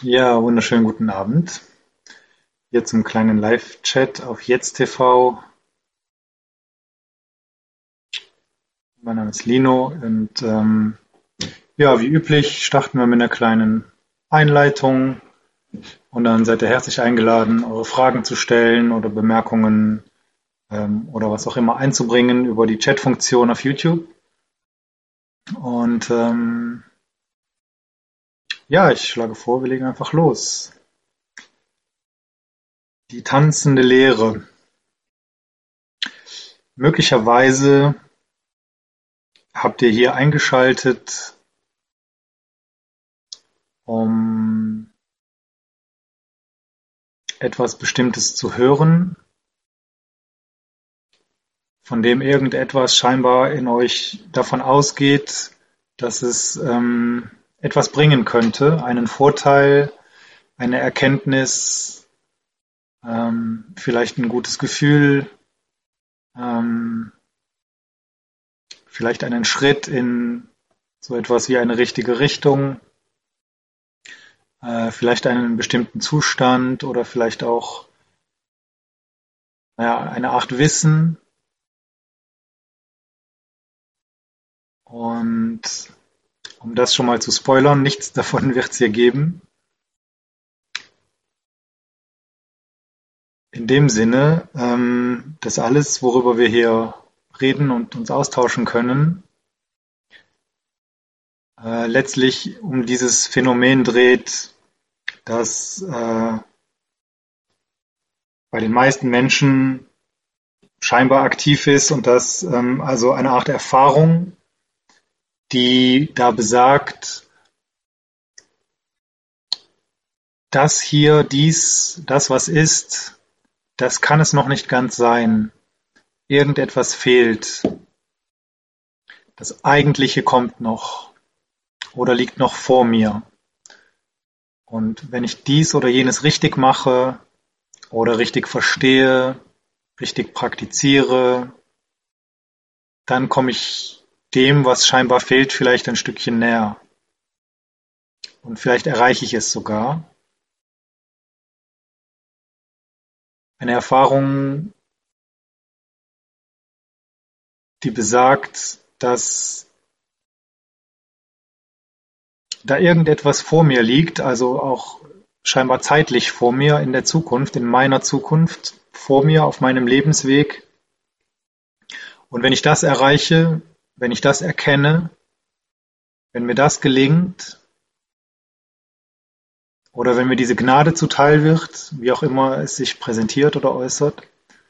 Ja, wunderschönen guten Abend. Hier zum kleinen Live-Chat auf Jetzt TV. Mein Name ist Lino und ja, wie üblich starten wir mit einer kleinen Einleitung und dann seid ihr herzlich eingeladen, eure Fragen zu stellen oder Bemerkungen oder was auch immer einzubringen über die Chat-Funktion auf YouTube. Und ja, ich schlage vor, wir legen einfach los. Die tanzende Lehre. Möglicherweise habt ihr hier eingeschaltet, um etwas Bestimmtes zu hören, von dem irgendetwas scheinbar in euch davon ausgeht, dass es etwas bringen könnte, einen Vorteil, eine Erkenntnis, vielleicht ein gutes Gefühl, ähm, vielleicht einen Schritt in so etwas wie eine richtige Richtung, vielleicht einen bestimmten Zustand oder vielleicht auch eine Art Wissen. Und um das schon mal zu spoilern, nichts davon wird es hier geben. In dem Sinne, dass alles, worüber wir hier reden und uns austauschen können, letztlich um dieses Phänomen dreht, das bei den meisten Menschen scheinbar aktiv ist und das also eine Art Erfahrung, die da besagt, das hier, dies, das was ist, das kann es noch nicht ganz sein. Irgendetwas fehlt. Das Eigentliche kommt noch oder liegt noch vor mir. Und wenn ich dies oder jenes richtig mache oder richtig verstehe, richtig praktiziere, dann komme ich dem, was scheinbar fehlt, vielleicht ein Stückchen näher. Und vielleicht erreiche ich es sogar. Eine Erfahrung, die besagt, dass da irgendetwas vor mir liegt, also auch scheinbar zeitlich vor mir in der Zukunft, in meiner Zukunft, vor mir auf meinem Lebensweg. Und wenn ich das erreiche, wenn ich das erkenne, wenn mir das gelingt, oder wenn mir diese Gnade zuteil wird, wie auch immer es sich präsentiert oder äußert,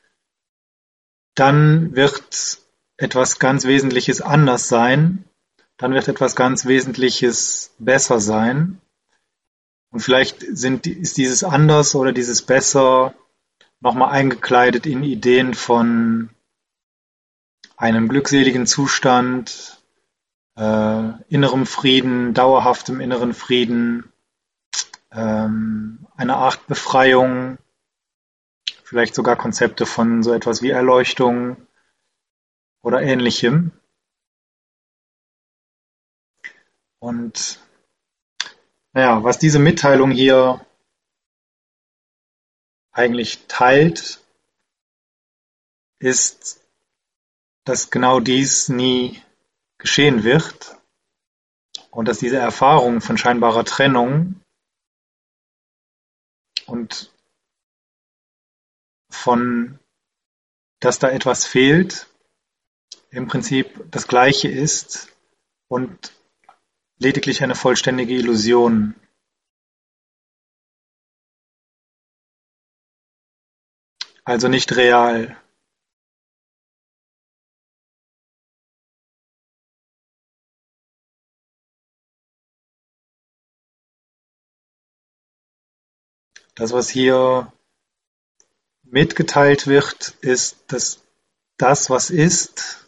dann wird etwas ganz Wesentliches anders sein, dann wird etwas ganz Wesentliches besser sein. Und vielleicht ist dieses anders oder dieses besser nochmal eingekleidet in Ideen von einem glückseligen Zustand, innerem Frieden, dauerhaftem inneren Frieden, eine Art Befreiung, vielleicht sogar Konzepte von so etwas wie Erleuchtung oder Ähnlichem. Und naja, was diese Mitteilung hier eigentlich teilt, ist, dass genau dies nie geschehen wird und dass diese Erfahrung von scheinbarer Trennung und von, dass da etwas fehlt, im Prinzip das Gleiche ist und lediglich eine vollständige Illusion. Also nicht real. Das, was hier mitgeteilt wird, ist, dass das, was ist,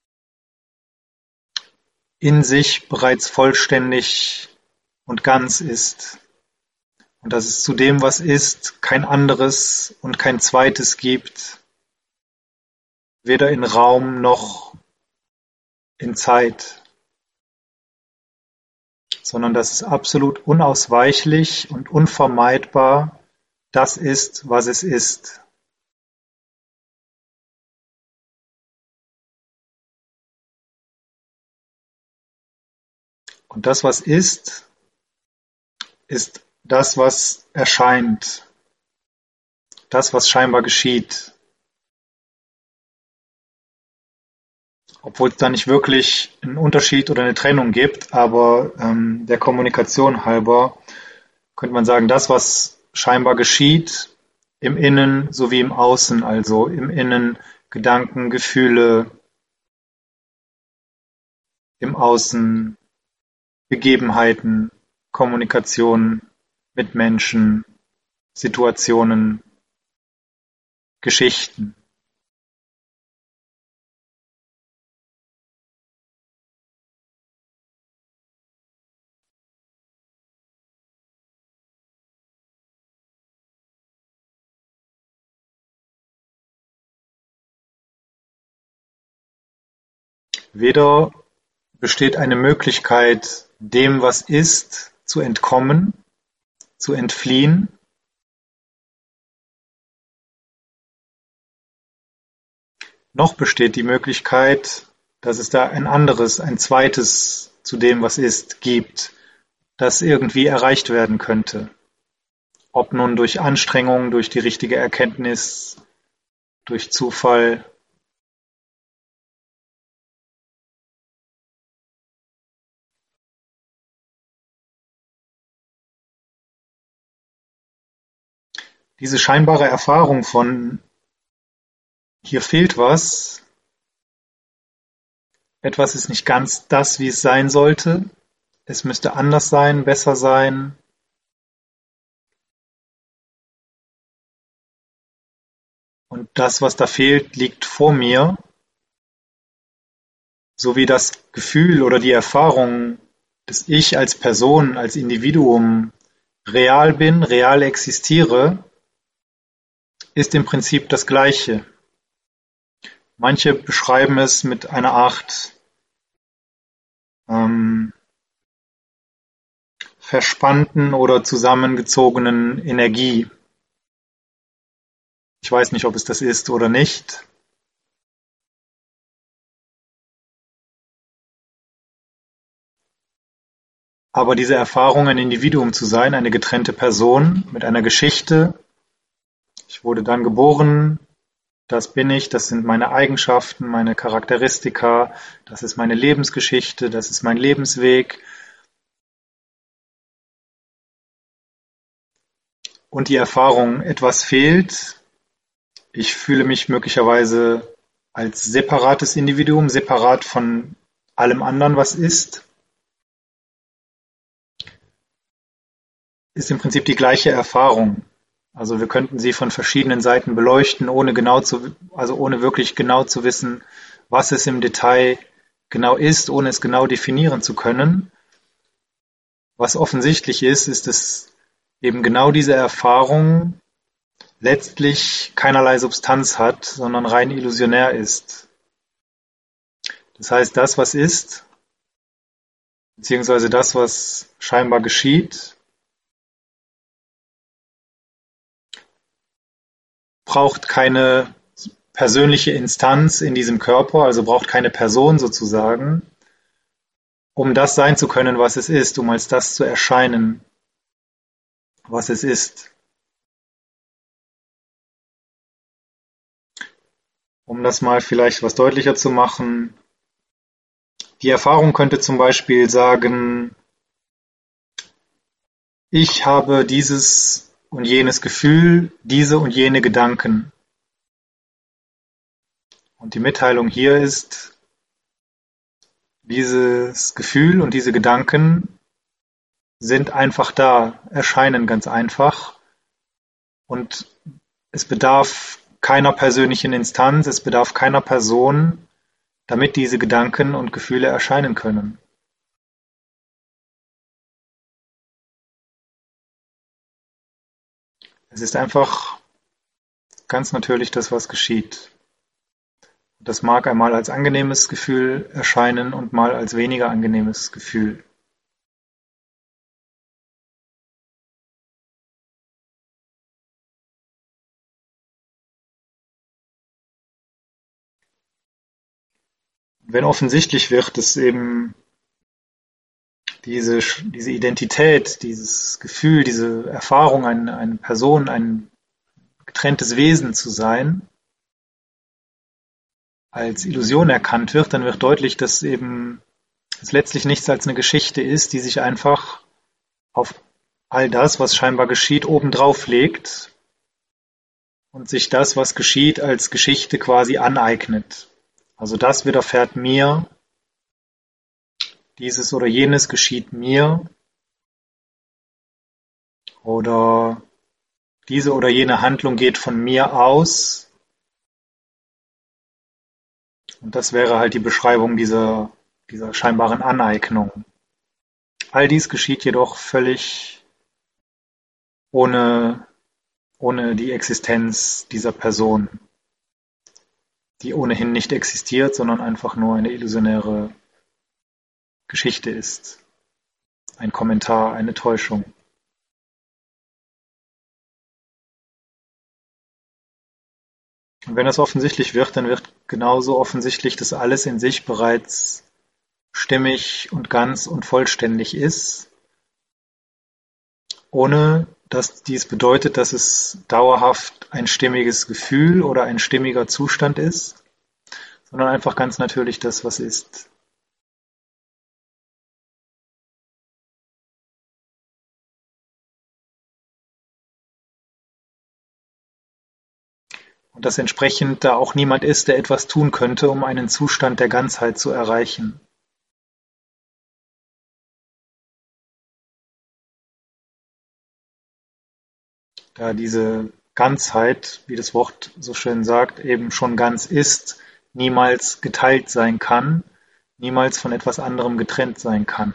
in sich bereits vollständig und ganz ist. Und dass es zu dem, was ist, kein anderes und kein zweites gibt, weder in Raum noch in Zeit, sondern dass es absolut unausweichlich und unvermeidbar das ist, was es ist. Und das, was ist das, was erscheint, das, was scheinbar geschieht. Obwohl es da nicht wirklich einen Unterschied oder eine Trennung gibt, aber der Kommunikation halber könnte man sagen, das, was scheinbar geschieht, im Innen sowie im Außen, also im Innen Gedanken, Gefühle, im Außen Begebenheiten, Kommunikation mit Menschen, Situationen, Geschichten. Weder besteht eine Möglichkeit, dem, was ist, zu entkommen, zu entfliehen, noch besteht die Möglichkeit, dass es da ein anderes, ein zweites zu dem, was ist, gibt, das irgendwie erreicht werden könnte. Ob nun durch Anstrengung, durch die richtige Erkenntnis, durch Zufall. Diese scheinbare Erfahrung von hier fehlt was, etwas ist nicht ganz das, wie es sein sollte, es müsste anders sein, besser sein. Und das, was da fehlt, liegt vor mir, sowie das Gefühl oder die Erfahrung, dass ich als Person, als Individuum real bin, real existiere, ist im Prinzip das Gleiche. Manche beschreiben es mit einer Art verspannten oder zusammengezogenen Energie. Ich weiß nicht, ob es das ist oder nicht. Aber diese Erfahrung, ein Individuum zu sein, eine getrennte Person mit einer Geschichte. Ich wurde dann geboren, das bin ich, das sind meine Eigenschaften, meine Charakteristika, das ist meine Lebensgeschichte, das ist mein Lebensweg. Und die Erfahrung, etwas fehlt. Ich fühle mich möglicherweise als separates Individuum, separat von allem anderen, was ist im Prinzip die gleiche Erfahrung. Also wir könnten sie von verschiedenen Seiten beleuchten, ohne wirklich genau zu wissen, was es im Detail genau ist, ohne es genau definieren zu können. Was offensichtlich ist, ist, dass eben genau diese Erfahrung letztlich keinerlei Substanz hat, sondern rein illusionär ist. Das heißt, das, was ist, beziehungsweise das, was scheinbar geschieht, braucht keine persönliche Instanz in diesem Körper, also braucht keine Person sozusagen, um das sein zu können, was es ist, um als das zu erscheinen, was es ist. Um das mal vielleicht was deutlicher zu machen, die Erfahrung könnte zum Beispiel sagen, ich habe dieses und jenes Gefühl, diese und jene Gedanken. Und die Mitteilung hier ist, dieses Gefühl und diese Gedanken sind einfach da, erscheinen ganz einfach. Und es bedarf keiner persönlichen Instanz, es bedarf keiner Person, damit diese Gedanken und Gefühle erscheinen können. Es ist einfach ganz natürlich das, was geschieht. Das mag einmal als angenehmes Gefühl erscheinen und mal als weniger angenehmes Gefühl. Wenn offensichtlich wird, dass eben diese Identität, dieses Gefühl, diese Erfahrung, eine Person, ein getrenntes Wesen zu sein, als Illusion erkannt wird, dann wird deutlich, dass eben es letztlich nichts als eine Geschichte ist, die sich einfach auf all das, was scheinbar geschieht, obendrauf legt und sich das, was geschieht, als Geschichte quasi aneignet. Also das widerfährt mir, dieses oder jenes geschieht mir oder diese oder jene Handlung geht von mir aus. Und das wäre halt die Beschreibung dieser scheinbaren Aneignung. All dies geschieht jedoch völlig ohne, ohne die Existenz dieser Person, die ohnehin nicht existiert, sondern einfach nur eine illusionäre Geschichte ist. Ein Kommentar, eine Täuschung. Und wenn das offensichtlich wird, dann wird genauso offensichtlich, dass alles in sich bereits stimmig und ganz und vollständig ist, ohne dass dies bedeutet, dass es dauerhaft ein stimmiges Gefühl oder ein stimmiger Zustand ist, sondern einfach ganz natürlich das, was ist. Und dass entsprechend da auch niemand ist, der etwas tun könnte, um einen Zustand der Ganzheit zu erreichen. Da diese Ganzheit, wie das Wort so schön sagt, eben schon ganz ist, niemals geteilt sein kann, niemals von etwas anderem getrennt sein kann.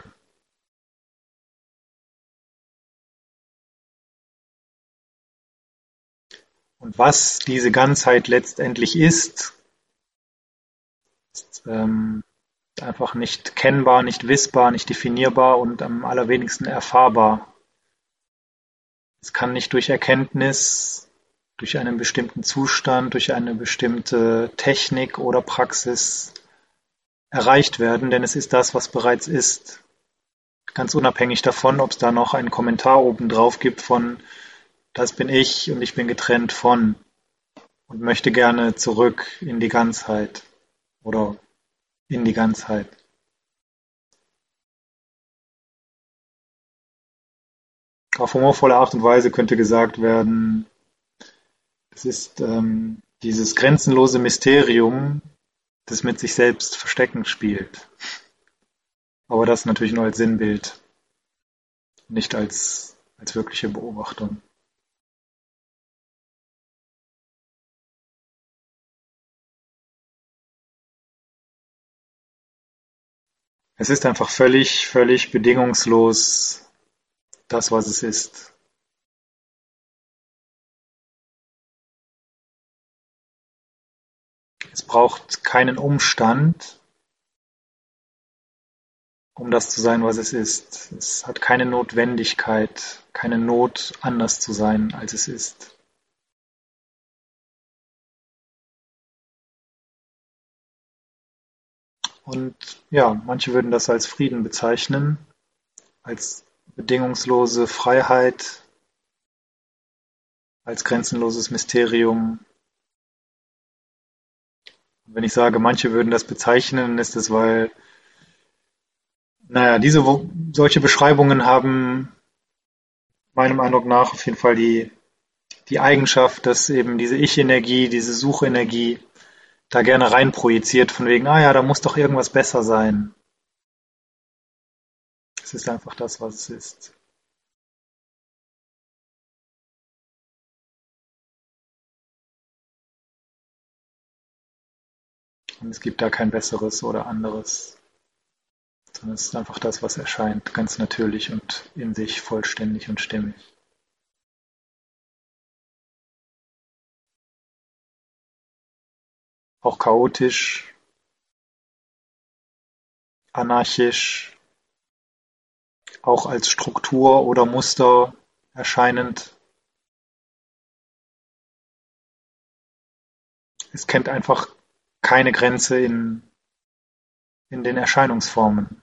Und was diese Ganzheit letztendlich ist einfach nicht kennbar, nicht wissbar, nicht definierbar und am allerwenigsten erfahrbar. Es kann nicht durch Erkenntnis, durch einen bestimmten Zustand, durch eine bestimmte Technik oder Praxis erreicht werden, denn es ist das, was bereits ist. Ganz unabhängig davon, ob es da noch einen Kommentar oben drauf gibt von das bin ich und ich bin getrennt von und möchte gerne zurück in die Ganzheit oder in die Ganzheit. Auf humorvolle Art und Weise könnte gesagt werden, es ist dieses grenzenlose Mysterium, das mit sich selbst verstecken spielt. Aber das natürlich nur als Sinnbild, nicht als wirkliche Beobachtung. Es ist einfach völlig, völlig bedingungslos das, was es ist. Es braucht keinen Umstand, um das zu sein, was es ist. Es hat keine Notwendigkeit, keine Not, anders zu sein, als es ist. Und ja, manche würden das als Frieden bezeichnen, als bedingungslose Freiheit, als grenzenloses Mysterium. Und wenn ich sage, manche würden das bezeichnen, ist es, weil, naja, solche Beschreibungen haben meinem Eindruck nach auf jeden Fall die Eigenschaft, dass eben diese Ich-Energie, diese Suchenergie da gerne rein projiziert, von wegen, ah ja, da muss doch irgendwas besser sein. Es ist einfach das, was es ist. Und es gibt da kein besseres oder anderes, sondern es ist einfach das, was erscheint, ganz natürlich und in sich vollständig und stimmig. Auch chaotisch, anarchisch, auch als Struktur oder Muster erscheinend. Es kennt einfach keine Grenze in den Erscheinungsformen.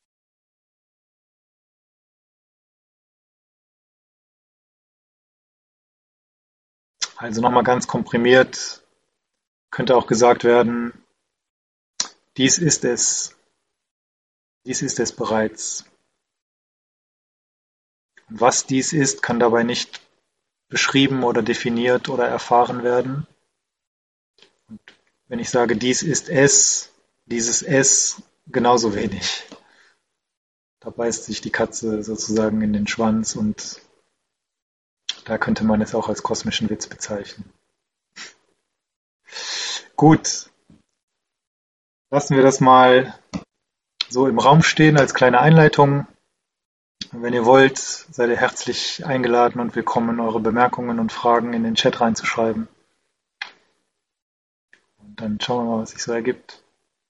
Also nochmal ganz komprimiert könnte auch gesagt werden, dies ist es, dies ist es bereits. Und was dies ist, kann dabei nicht beschrieben oder definiert oder erfahren werden. Und wenn ich sage, dies ist es, dieses es genauso wenig. Da beißt sich die Katze sozusagen in den Schwanz und da könnte man es auch als kosmischen Witz bezeichnen. Gut, lassen wir das mal so im Raum stehen als kleine Einleitung. Wenn ihr wollt, seid ihr herzlich eingeladen und willkommen, eure Bemerkungen und Fragen in den Chat reinzuschreiben. Und dann schauen wir mal, was sich so ergibt.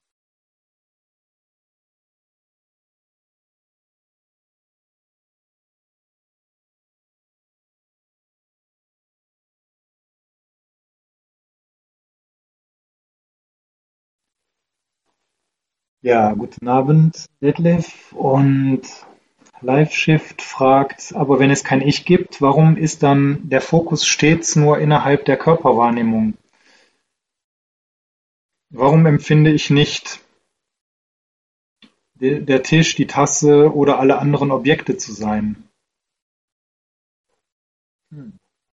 Ja, guten Abend, Detlef. Und LiveShift fragt, aber wenn es kein Ich gibt, warum ist dann der Fokus stets nur innerhalb der Körperwahrnehmung? Warum empfinde ich nicht der Tisch, die Tasse oder alle anderen Objekte zu sein? Hm.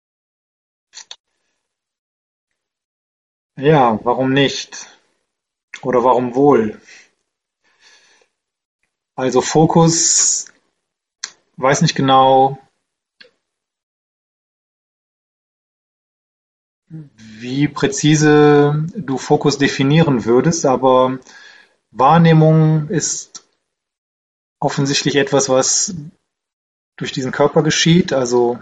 Ja, warum nicht? Oder warum wohl? Also Fokus, weiß nicht genau, wie präzise du Fokus definieren würdest, aber Wahrnehmung ist offensichtlich etwas, was durch diesen Körper geschieht. Also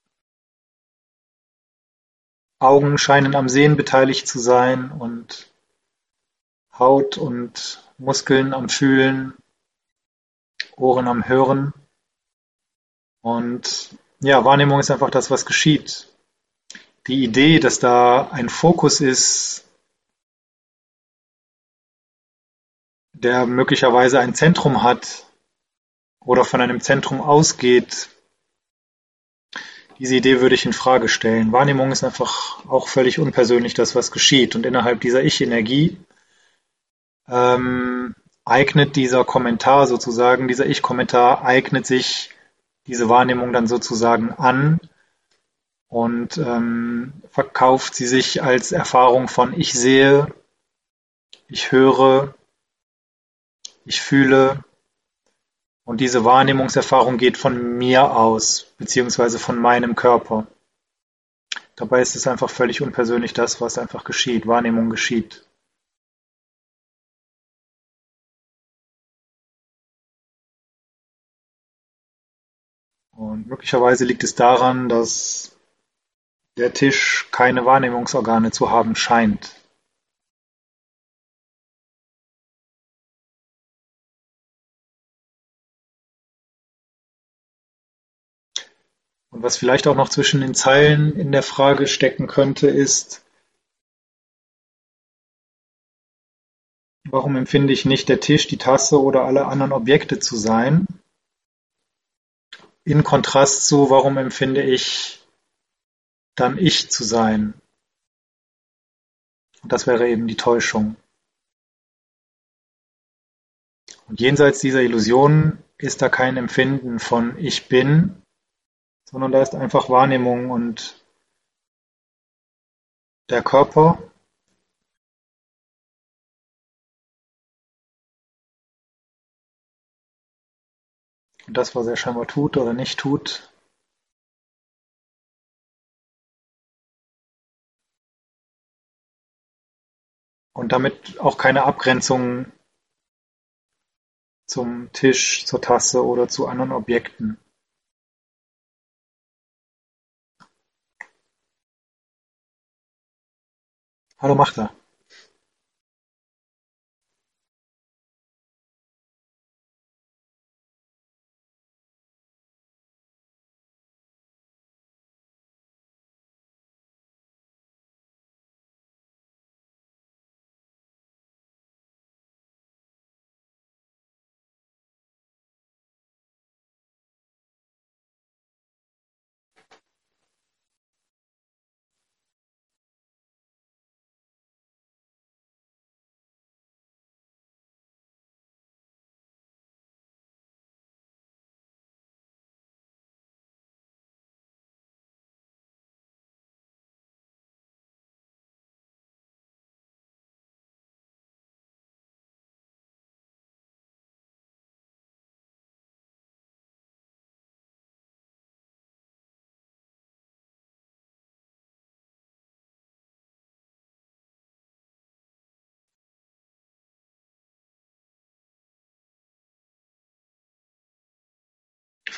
Augen scheinen am Sehen beteiligt zu sein und Haut und Muskeln am Fühlen, Ohren am Hören. Und ja, Wahrnehmung ist einfach das, was geschieht. Die Idee, dass da ein Fokus ist, der möglicherweise ein Zentrum hat oder von einem Zentrum ausgeht, diese Idee würde ich in Frage stellen. Wahrnehmung ist einfach auch völlig unpersönlich, das, was geschieht. Und innerhalb dieser Ich-Energie eignet dieser Kommentar sozusagen, dieser Ich-Kommentar eignet sich diese Wahrnehmung dann sozusagen an und verkauft sie sich als Erfahrung von ich sehe, ich höre, ich fühle und diese Wahrnehmungserfahrung geht von mir aus, beziehungsweise von meinem Körper. Dabei ist es einfach völlig unpersönlich das, was einfach geschieht. Wahrnehmung geschieht. Und möglicherweise liegt es daran, dass der Tisch keine Wahrnehmungsorgane zu haben scheint. Und was vielleicht auch noch zwischen den Zeilen in der Frage stecken könnte, ist, warum empfinde ich nicht der Tisch, die Tasse oder alle anderen Objekte zu sein? In Kontrast zu, warum empfinde ich dann ich zu sein? Und das wäre eben die Täuschung. Und jenseits dieser Illusion ist da kein Empfinden von ich bin, sondern da ist einfach Wahrnehmung und der Körper und das, was er scheinbar tut oder nicht tut. Und damit auch keine Abgrenzung zum Tisch, zur Tasse oder zu anderen Objekten. Hallo Machter.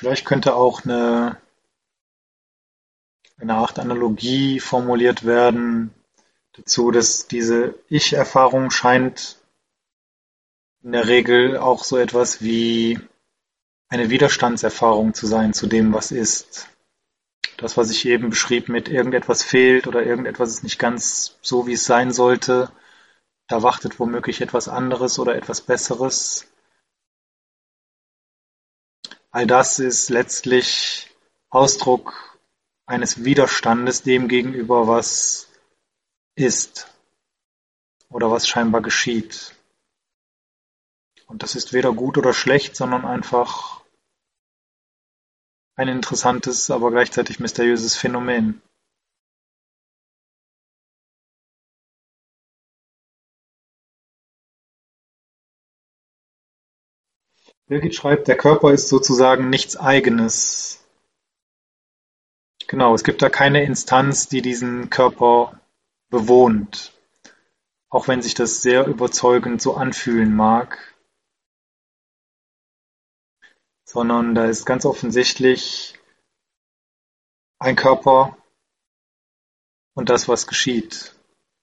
Vielleicht könnte auch eine Art Analogie formuliert werden dazu, dass diese Ich-Erfahrung scheint in der Regel auch so etwas wie eine Widerstandserfahrung zu sein zu dem, was ist. Das, was ich eben beschrieb mit irgendetwas fehlt oder irgendetwas ist nicht ganz so, wie es sein sollte, da wartet womöglich etwas anderes oder etwas Besseres. All das ist letztlich Ausdruck eines Widerstandes dem gegenüber, was ist oder was scheinbar geschieht. Und das ist weder gut oder schlecht, sondern einfach ein interessantes, aber gleichzeitig mysteriöses Phänomen. Birgit schreibt, der Körper ist sozusagen nichts Eigenes. Genau, es gibt da keine Instanz, die diesen Körper bewohnt, auch wenn sich das sehr überzeugend so anfühlen mag, sondern da ist ganz offensichtlich ein Körper und das, was geschieht.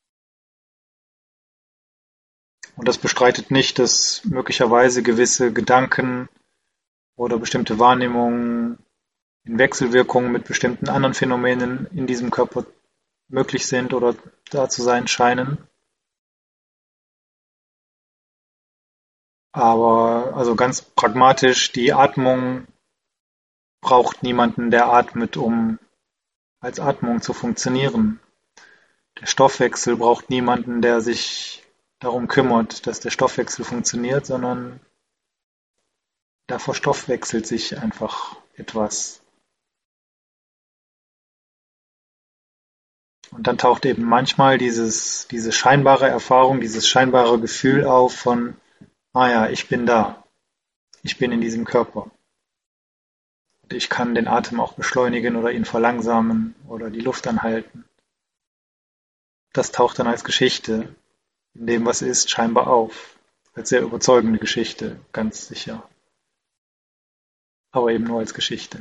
Und das bestreitet nicht, dass möglicherweise gewisse Gedanken oder bestimmte Wahrnehmungen in Wechselwirkung mit bestimmten anderen Phänomenen in diesem Körper möglich sind oder da zu sein scheinen. Aber also ganz pragmatisch, die Atmung braucht niemanden, der atmet, um als Atmung zu funktionieren. Der Stoffwechsel braucht niemanden, der sich darum kümmert, dass der Stoffwechsel funktioniert, sondern da verstoffwechselt sich einfach etwas. Und dann taucht eben manchmal diese scheinbare Erfahrung, dieses scheinbare Gefühl auf von, ah ja, ich bin da, ich bin in diesem Körper. Und ich kann den Atem auch beschleunigen oder ihn verlangsamen oder die Luft anhalten. Das taucht dann als Geschichte in dem, was ist, scheinbar auf. Als sehr überzeugende Geschichte, ganz sicher. Aber eben nur als Geschichte.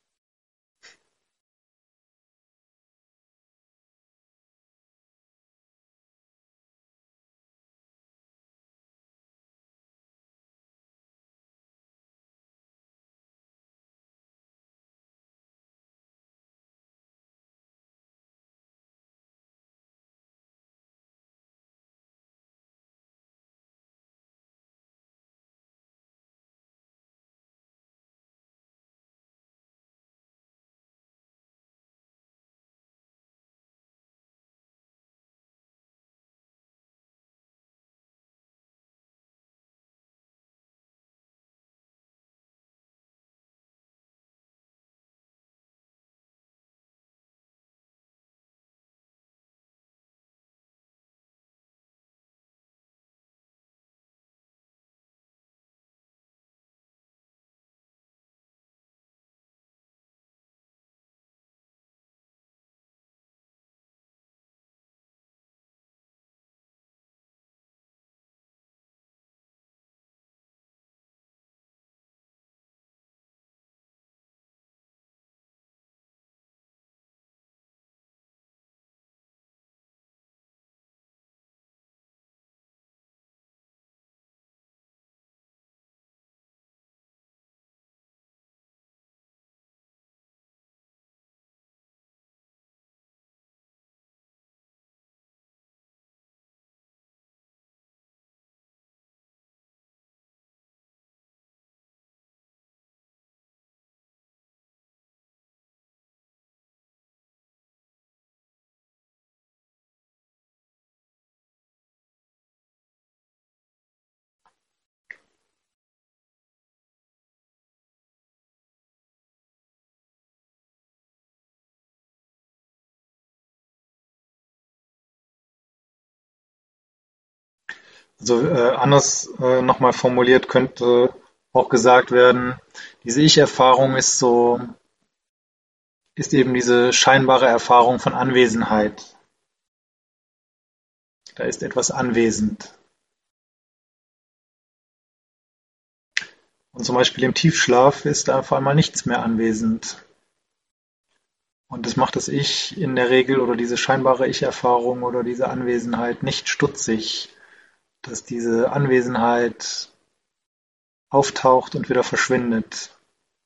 Also anders nochmal formuliert könnte auch gesagt werden, diese Ich-Erfahrung ist eben diese scheinbare Erfahrung von Anwesenheit. Da ist etwas anwesend. Und zum Beispiel im Tiefschlaf ist auf einmal nichts mehr anwesend. Und das macht das Ich in der Regel oder diese scheinbare Ich-Erfahrung oder diese Anwesenheit nicht stutzig, dass diese Anwesenheit auftaucht und wieder verschwindet.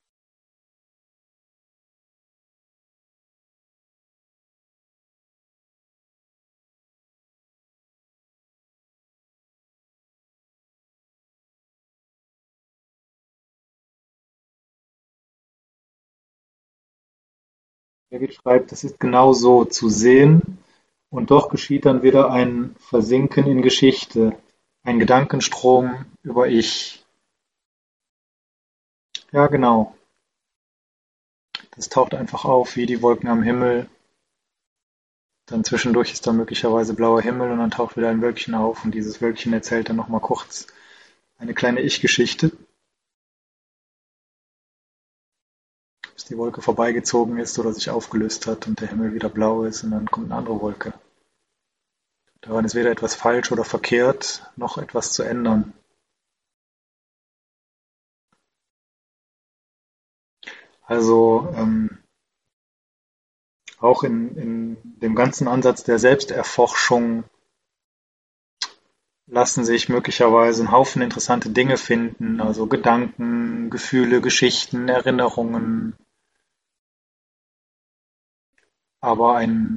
David schreibt, es ist genau so, zu sehen, und doch geschieht dann wieder ein Versinken in Geschichte, ein Gedankenstrom über Ich. Ja, genau. Das taucht einfach auf wie die Wolken am Himmel. Dann zwischendurch ist da möglicherweise blauer Himmel und dann taucht wieder ein Wölkchen auf und dieses Wölkchen erzählt dann nochmal kurz eine kleine Ich-Geschichte, bis die Wolke vorbeigezogen ist oder sich aufgelöst hat und der Himmel wieder blau ist und dann kommt eine andere Wolke. Daran ist weder etwas falsch oder verkehrt, noch etwas zu ändern. Also auch in dem ganzen Ansatz der Selbsterforschung lassen sich möglicherweise ein Haufen interessante Dinge finden, also Gedanken, Gefühle, Geschichten, Erinnerungen, aber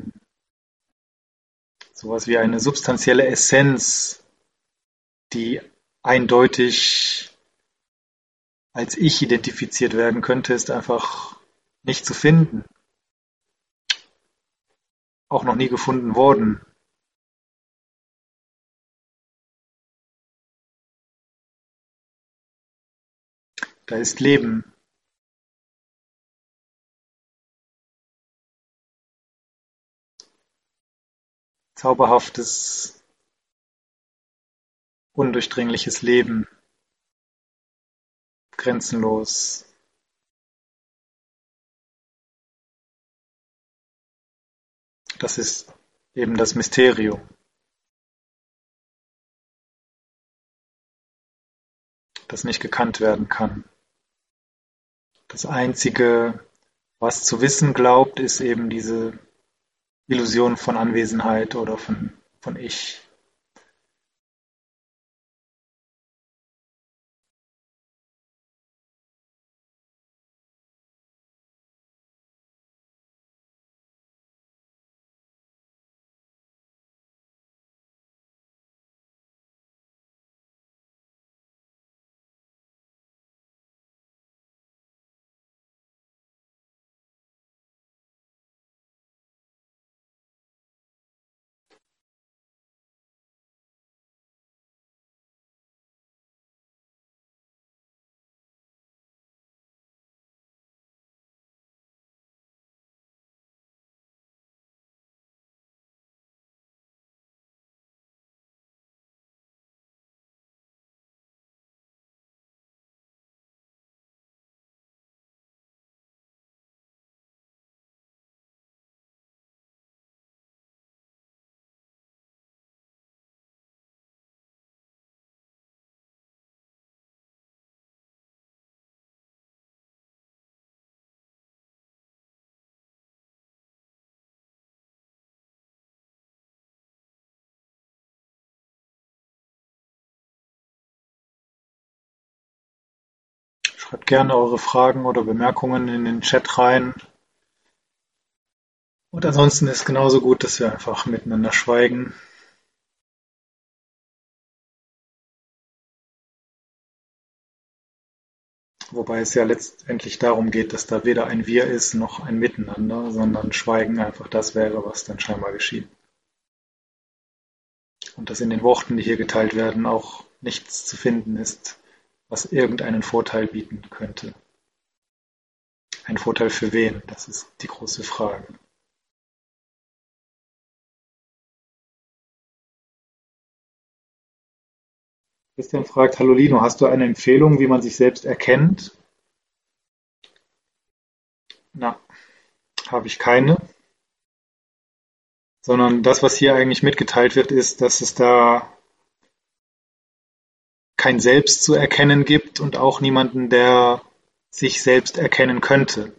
sowas wie eine substanzielle Essenz, die eindeutig als Ich identifiziert werden könnte, ist einfach nicht zu finden, auch noch nie gefunden worden. Da ist Leben, zauberhaftes, undurchdringliches Leben, grenzenlos. Das ist eben das Mysterium, das nicht gekannt werden kann. Das Einzige, was zu wissen glaubt, ist eben diese Illusion von Anwesenheit oder von Ich. Schreibt gerne eure Fragen oder Bemerkungen in den Chat rein. Und ansonsten ist genauso gut, dass wir einfach miteinander schweigen. Wobei es ja letztendlich darum geht, dass da weder ein Wir ist noch ein Miteinander, sondern Schweigen einfach das wäre, was dann scheinbar geschieht. Und dass in den Worten, die hier geteilt werden, auch nichts zu finden ist, was irgendeinen Vorteil bieten könnte. Ein Vorteil für wen? Das ist die große Frage. Christian fragt, hallo Lino, hast du eine Empfehlung, wie man sich selbst erkennt? Na, habe ich keine, sondern das, was hier eigentlich mitgeteilt wird, ist, dass es da kein Selbst zu erkennen gibt und auch niemanden, der sich selbst erkennen könnte.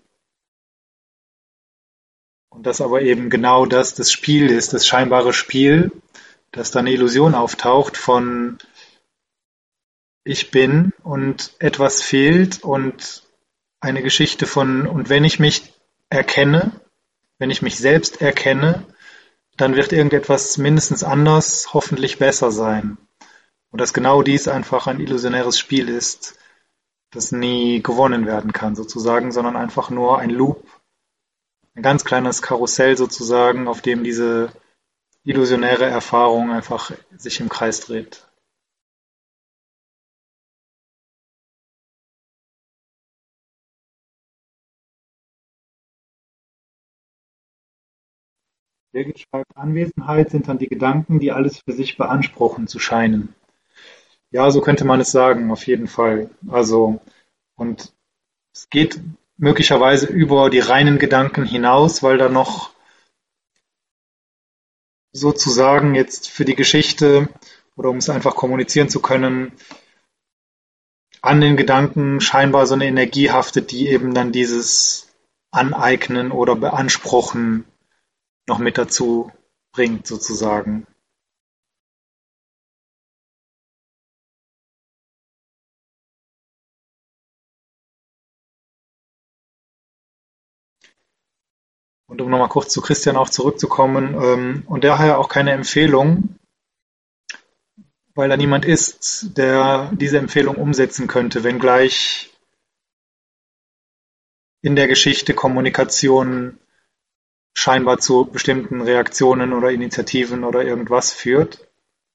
Und dass aber eben genau das Spiel ist, das scheinbare Spiel, dass da eine Illusion auftaucht von ich bin und etwas fehlt und eine Geschichte von und wenn ich mich erkenne, wenn ich mich selbst erkenne, dann wird irgendetwas mindestens anders, hoffentlich besser sein. Und dass genau dies einfach ein illusionäres Spiel ist, das nie gewonnen werden kann sozusagen, sondern einfach nur ein Loop, ein ganz kleines Karussell sozusagen, auf dem diese illusionäre Erfahrung einfach sich im Kreis dreht. Birgit schreibt, Anwesenheit sind dann die Gedanken, die alles für sich beanspruchen zu scheinen. Ja, so könnte man es sagen, auf jeden Fall. Also, und es geht möglicherweise über die reinen Gedanken hinaus, weil da noch sozusagen jetzt für die Geschichte oder um es einfach kommunizieren zu können, an den Gedanken scheinbar so eine Energie haftet, die eben dann dieses Aneignen oder Beanspruchen noch mit dazu bringt, sozusagen. Und um nochmal kurz zu Christian auch zurückzukommen, und daher auch keine Empfehlung, weil da niemand ist, der diese Empfehlung umsetzen könnte, wenngleich in der Geschichte Kommunikation scheinbar zu bestimmten Reaktionen oder Initiativen oder irgendwas führt.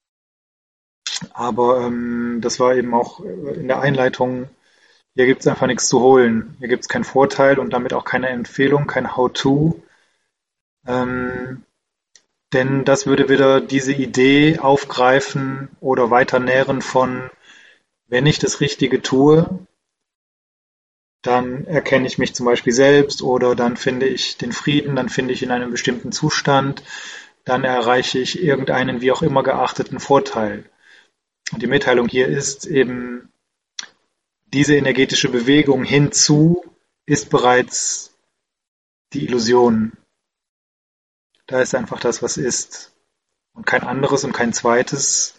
Aber das war eben auch in der Einleitung, hier gibt es einfach nichts zu holen. Hier gibt es keinen Vorteil und damit auch keine Empfehlung, kein How-to. Ähm, denn das würde wieder diese Idee aufgreifen oder weiter nähren von, wenn ich das Richtige tue, dann erkenne ich mich zum Beispiel selbst oder dann finde ich den Frieden, dann finde ich in einem bestimmten Zustand, dann erreiche ich irgendeinen wie auch immer geachteten Vorteil. Und die Mitteilung hier ist eben, diese energetische Bewegung hinzu ist bereits die Illusion. Da ist einfach das, was ist. Und kein anderes und kein zweites,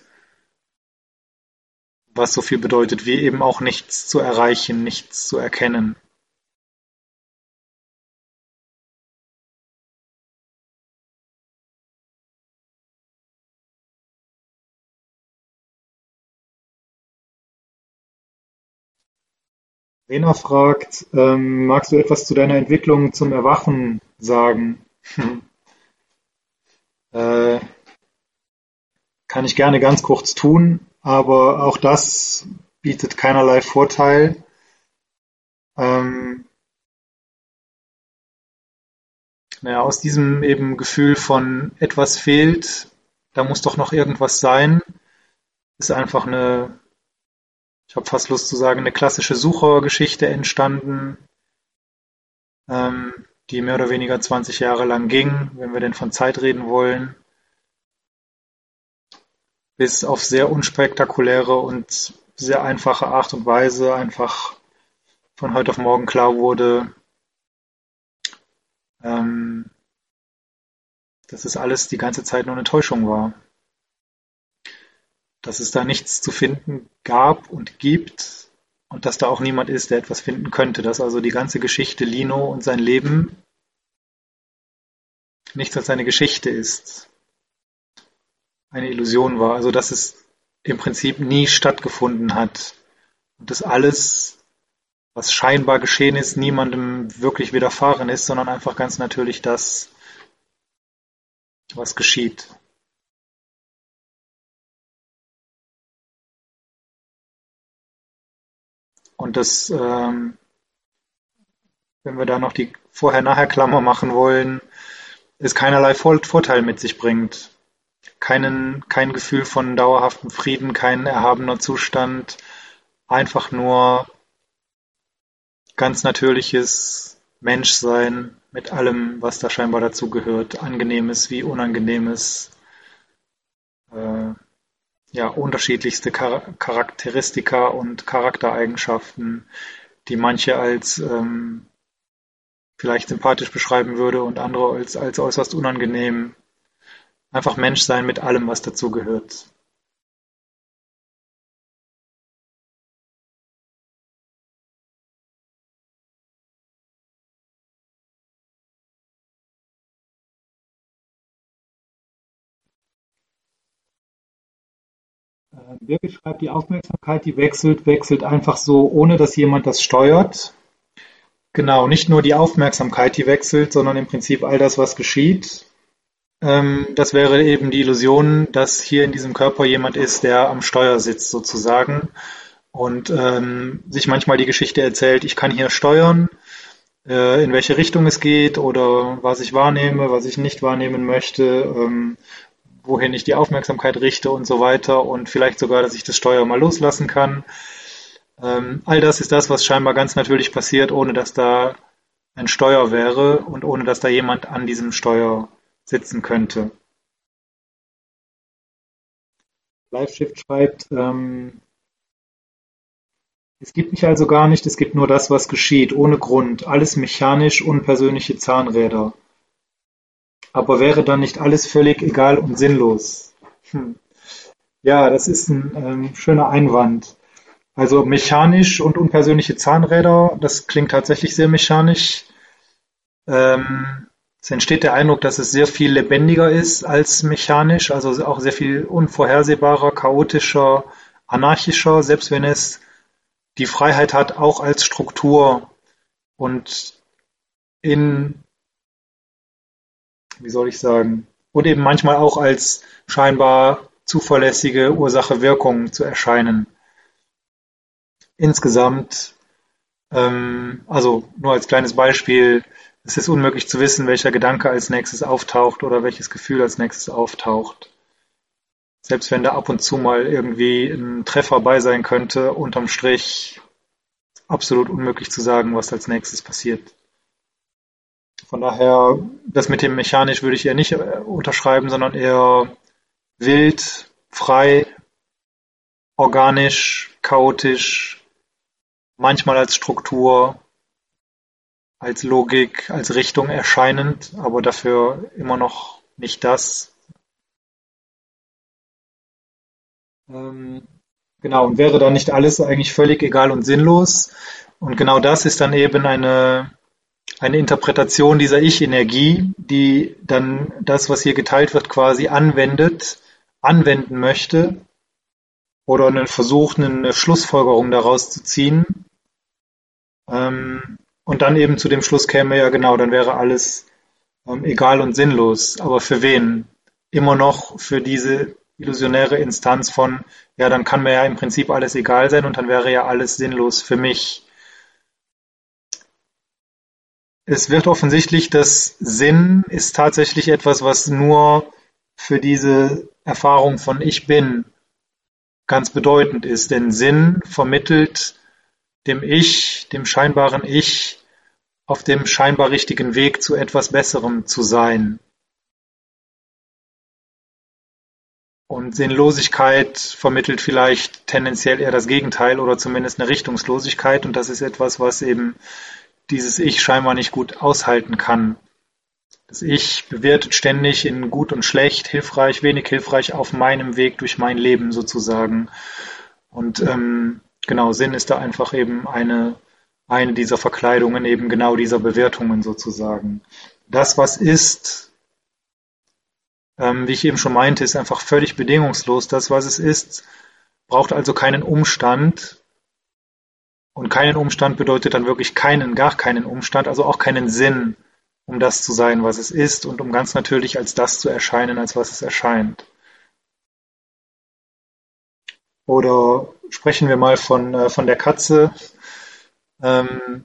was so viel bedeutet wie eben auch nichts zu erreichen, nichts zu erkennen. Rena fragt, magst du etwas zu deiner Entwicklung zum Erwachen sagen? Äh, kann ich gerne ganz kurz tun, aber auch das bietet keinerlei Vorteil. Ähm, naja, aus diesem eben Gefühl von etwas fehlt, da muss doch noch irgendwas sein, ist einfach eine, ich habe fast Lust zu sagen, eine klassische Suchergeschichte entstanden, ähm, die mehr oder weniger 20 Jahre lang ging, wenn wir denn von Zeit reden wollen, bis auf sehr unspektakuläre und sehr einfache Art und Weise einfach von heute auf morgen klar wurde, ähm, dass es alles die ganze Zeit nur eine Täuschung war. Dass es da nichts zu finden gab und gibt und dass da auch niemand ist, der etwas finden könnte. Dass also die ganze Geschichte Lino und sein Leben nichts als eine Geschichte ist, eine Illusion war. Also dass es im Prinzip nie stattgefunden hat und dass alles, was scheinbar geschehen ist, niemandem wirklich widerfahren ist, sondern einfach ganz natürlich das, was geschieht. Und das, wenn wir da noch die Vorher-Nachher-Klammer machen wollen, es keinerlei Vorteil mit sich bringt. Kein Gefühl von dauerhaftem Frieden, kein erhabener Zustand, einfach nur ganz natürliches Menschsein mit allem, was da scheinbar dazugehört, Angenehmes wie Unangenehmes. Äh, ja, unterschiedlichste Charakteristika und Charaktereigenschaften, die manche als vielleicht sympathisch beschreiben würde und andere als äußerst unangenehm. Einfach Mensch sein mit allem, was dazugehört. Birgit schreibt, die Aufmerksamkeit, die wechselt einfach so, ohne dass jemand das steuert. Genau, nicht nur die Aufmerksamkeit, die wechselt, sondern im Prinzip all das, was geschieht. Das wäre eben die Illusion, dass hier in diesem Körper jemand ist, der am Steuer sitzt sozusagen und sich manchmal die Geschichte erzählt, ich kann hier steuern, in welche Richtung es geht oder was ich wahrnehme, was ich nicht wahrnehmen möchte, wohin ich die Aufmerksamkeit richte und so weiter und vielleicht sogar, dass ich das Steuer mal loslassen kann. All das ist das, was scheinbar ganz natürlich passiert, ohne dass da ein Steuer wäre und ohne dass da jemand an diesem Steuer sitzen könnte. LiveShift schreibt, es gibt mich also gar nicht, es gibt nur das, was geschieht, ohne Grund, alles mechanisch, unpersönliche Zahnräder. Aber wäre dann nicht alles völlig egal und sinnlos? Hm. Ja, das ist ein schöner Einwand. Also mechanisch und unpersönliche Zahnräder, das klingt tatsächlich sehr mechanisch. Es entsteht der Eindruck, dass es sehr viel lebendiger ist als mechanisch, also auch sehr viel unvorhersehbarer, chaotischer, anarchischer, selbst wenn es die Freiheit hat, auch als Struktur und in, wie soll ich sagen, und eben manchmal auch als scheinbar zuverlässige Ursache-Wirkung zu erscheinen. Insgesamt, also nur als kleines Beispiel, es ist unmöglich zu wissen, welcher Gedanke als nächstes auftaucht oder welches Gefühl als nächstes auftaucht. Selbst wenn da ab und zu mal irgendwie ein Treffer bei sein könnte, unterm Strich absolut unmöglich zu sagen, was als nächstes passiert. Von daher, das mit dem mechanisch würde ich eher nicht unterschreiben, sondern eher wild, frei, organisch, chaotisch, manchmal als Struktur, als Logik, als Richtung erscheinend, aber dafür immer noch nicht das. Ähm, genau, und wäre dann nicht alles eigentlich völlig egal und sinnlos? Und genau das ist dann eben eine Interpretation dieser Ich-Energie, die dann das, was hier geteilt wird, quasi anwenden möchte oder einen Versuch, eine Schlussfolgerung daraus zu ziehen. Und dann eben zu dem Schluss käme, ja genau, dann wäre alles egal und sinnlos. Aber für wen? Immer noch für diese illusionäre Instanz von, ja, dann kann mir ja im Prinzip alles egal sein und dann wäre ja alles sinnlos für mich. Es wird offensichtlich, dass Sinn ist tatsächlich etwas, was nur für diese Erfahrung von Ich bin ganz bedeutend ist. Denn Sinn vermittelt dem Ich, dem scheinbaren Ich, auf dem scheinbar richtigen Weg zu etwas Besserem zu sein. Und Sinnlosigkeit vermittelt vielleicht tendenziell eher das Gegenteil oder zumindest eine Richtungslosigkeit. Und das ist etwas, was eben dieses Ich scheinbar nicht gut aushalten kann. Das Ich bewertet ständig in gut und schlecht, hilfreich, wenig hilfreich auf meinem Weg durch mein Leben sozusagen. Und genau, Sinn ist da einfach eben eine dieser Verkleidungen, eben genau dieser Bewertungen sozusagen. Das, was ist, wie ich eben schon meinte, ist einfach völlig bedingungslos. Das, was es ist, braucht also keinen Umstand. Und keinen Umstand bedeutet dann wirklich gar keinen Umstand, also auch keinen Sinn, um das zu sein, was es ist und um ganz natürlich als das zu erscheinen, als was es erscheint. Oder sprechen wir mal von der Katze. Ähm,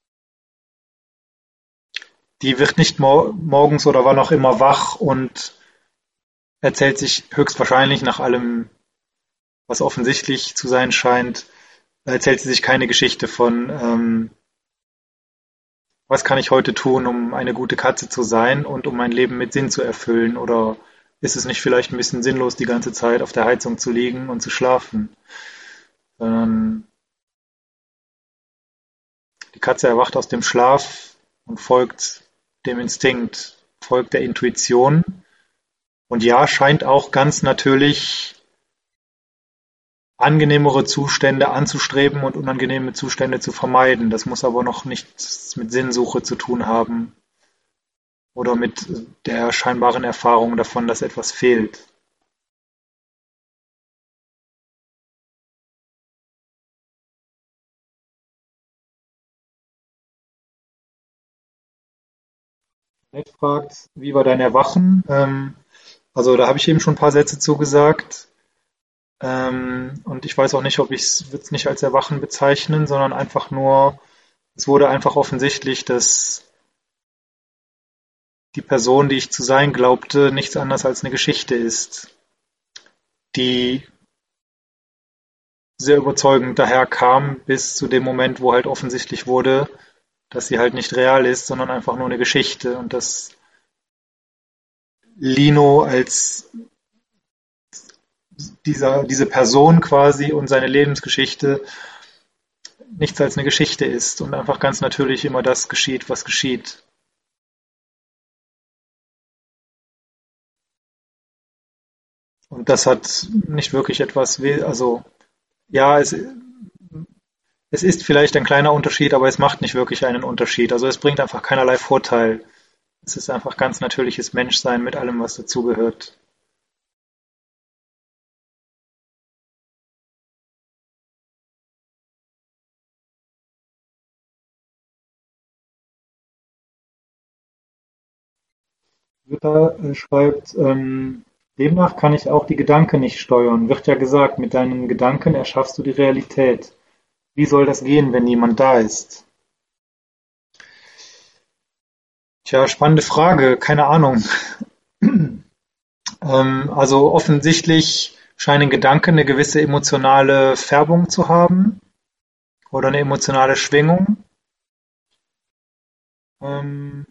Die wird nicht morgens oder wann auch immer wach und erzählt sich höchstwahrscheinlich nach allem, was offensichtlich zu sein scheint, erzählt sie sich keine Geschichte von, was kann ich heute tun, um eine gute Katze zu sein und um mein Leben mit Sinn zu erfüllen oder ist es nicht vielleicht ein bisschen sinnlos, die ganze Zeit auf der Heizung zu liegen und zu schlafen? Sondern die Katze erwacht aus dem Schlaf und folgt dem Instinkt, folgt der Intuition und ja, scheint auch ganz natürlich angenehmere Zustände anzustreben und unangenehme Zustände zu vermeiden. Das muss aber noch nichts mit Sinnsuche zu tun haben oder mit der scheinbaren Erfahrung davon, dass etwas fehlt. Nett fragt, wie war dein Erwachen? Also da habe ich eben schon ein paar Sätze zugesagt. Und ich weiß auch nicht, ob ich es würde es nicht als Erwachen bezeichnen, sondern einfach nur, es wurde einfach offensichtlich, dass die Person, die ich zu sein glaubte, nichts anderes als eine Geschichte ist, die sehr überzeugend daherkam, bis zu dem Moment, wo halt offensichtlich wurde, dass sie halt nicht real ist, sondern einfach nur eine Geschichte und dass Lino als diese Person quasi und seine Lebensgeschichte nichts als eine Geschichte ist und einfach ganz natürlich immer das geschieht, was geschieht. Und das hat nicht wirklich etwas, also ja, es ist vielleicht ein kleiner Unterschied, aber es macht nicht wirklich einen Unterschied. Also es bringt einfach keinerlei Vorteil. Es ist einfach ganz natürliches Menschsein mit allem, was dazugehört. Jutta schreibt, demnach kann ich auch die Gedanken nicht steuern. Wird ja gesagt, mit deinen Gedanken erschaffst du die Realität. Wie soll das gehen, wenn niemand da ist? Tja, spannende Frage, keine Ahnung. Also offensichtlich scheinen Gedanken eine gewisse emotionale Färbung zu haben oder eine emotionale Schwingung. Ähm,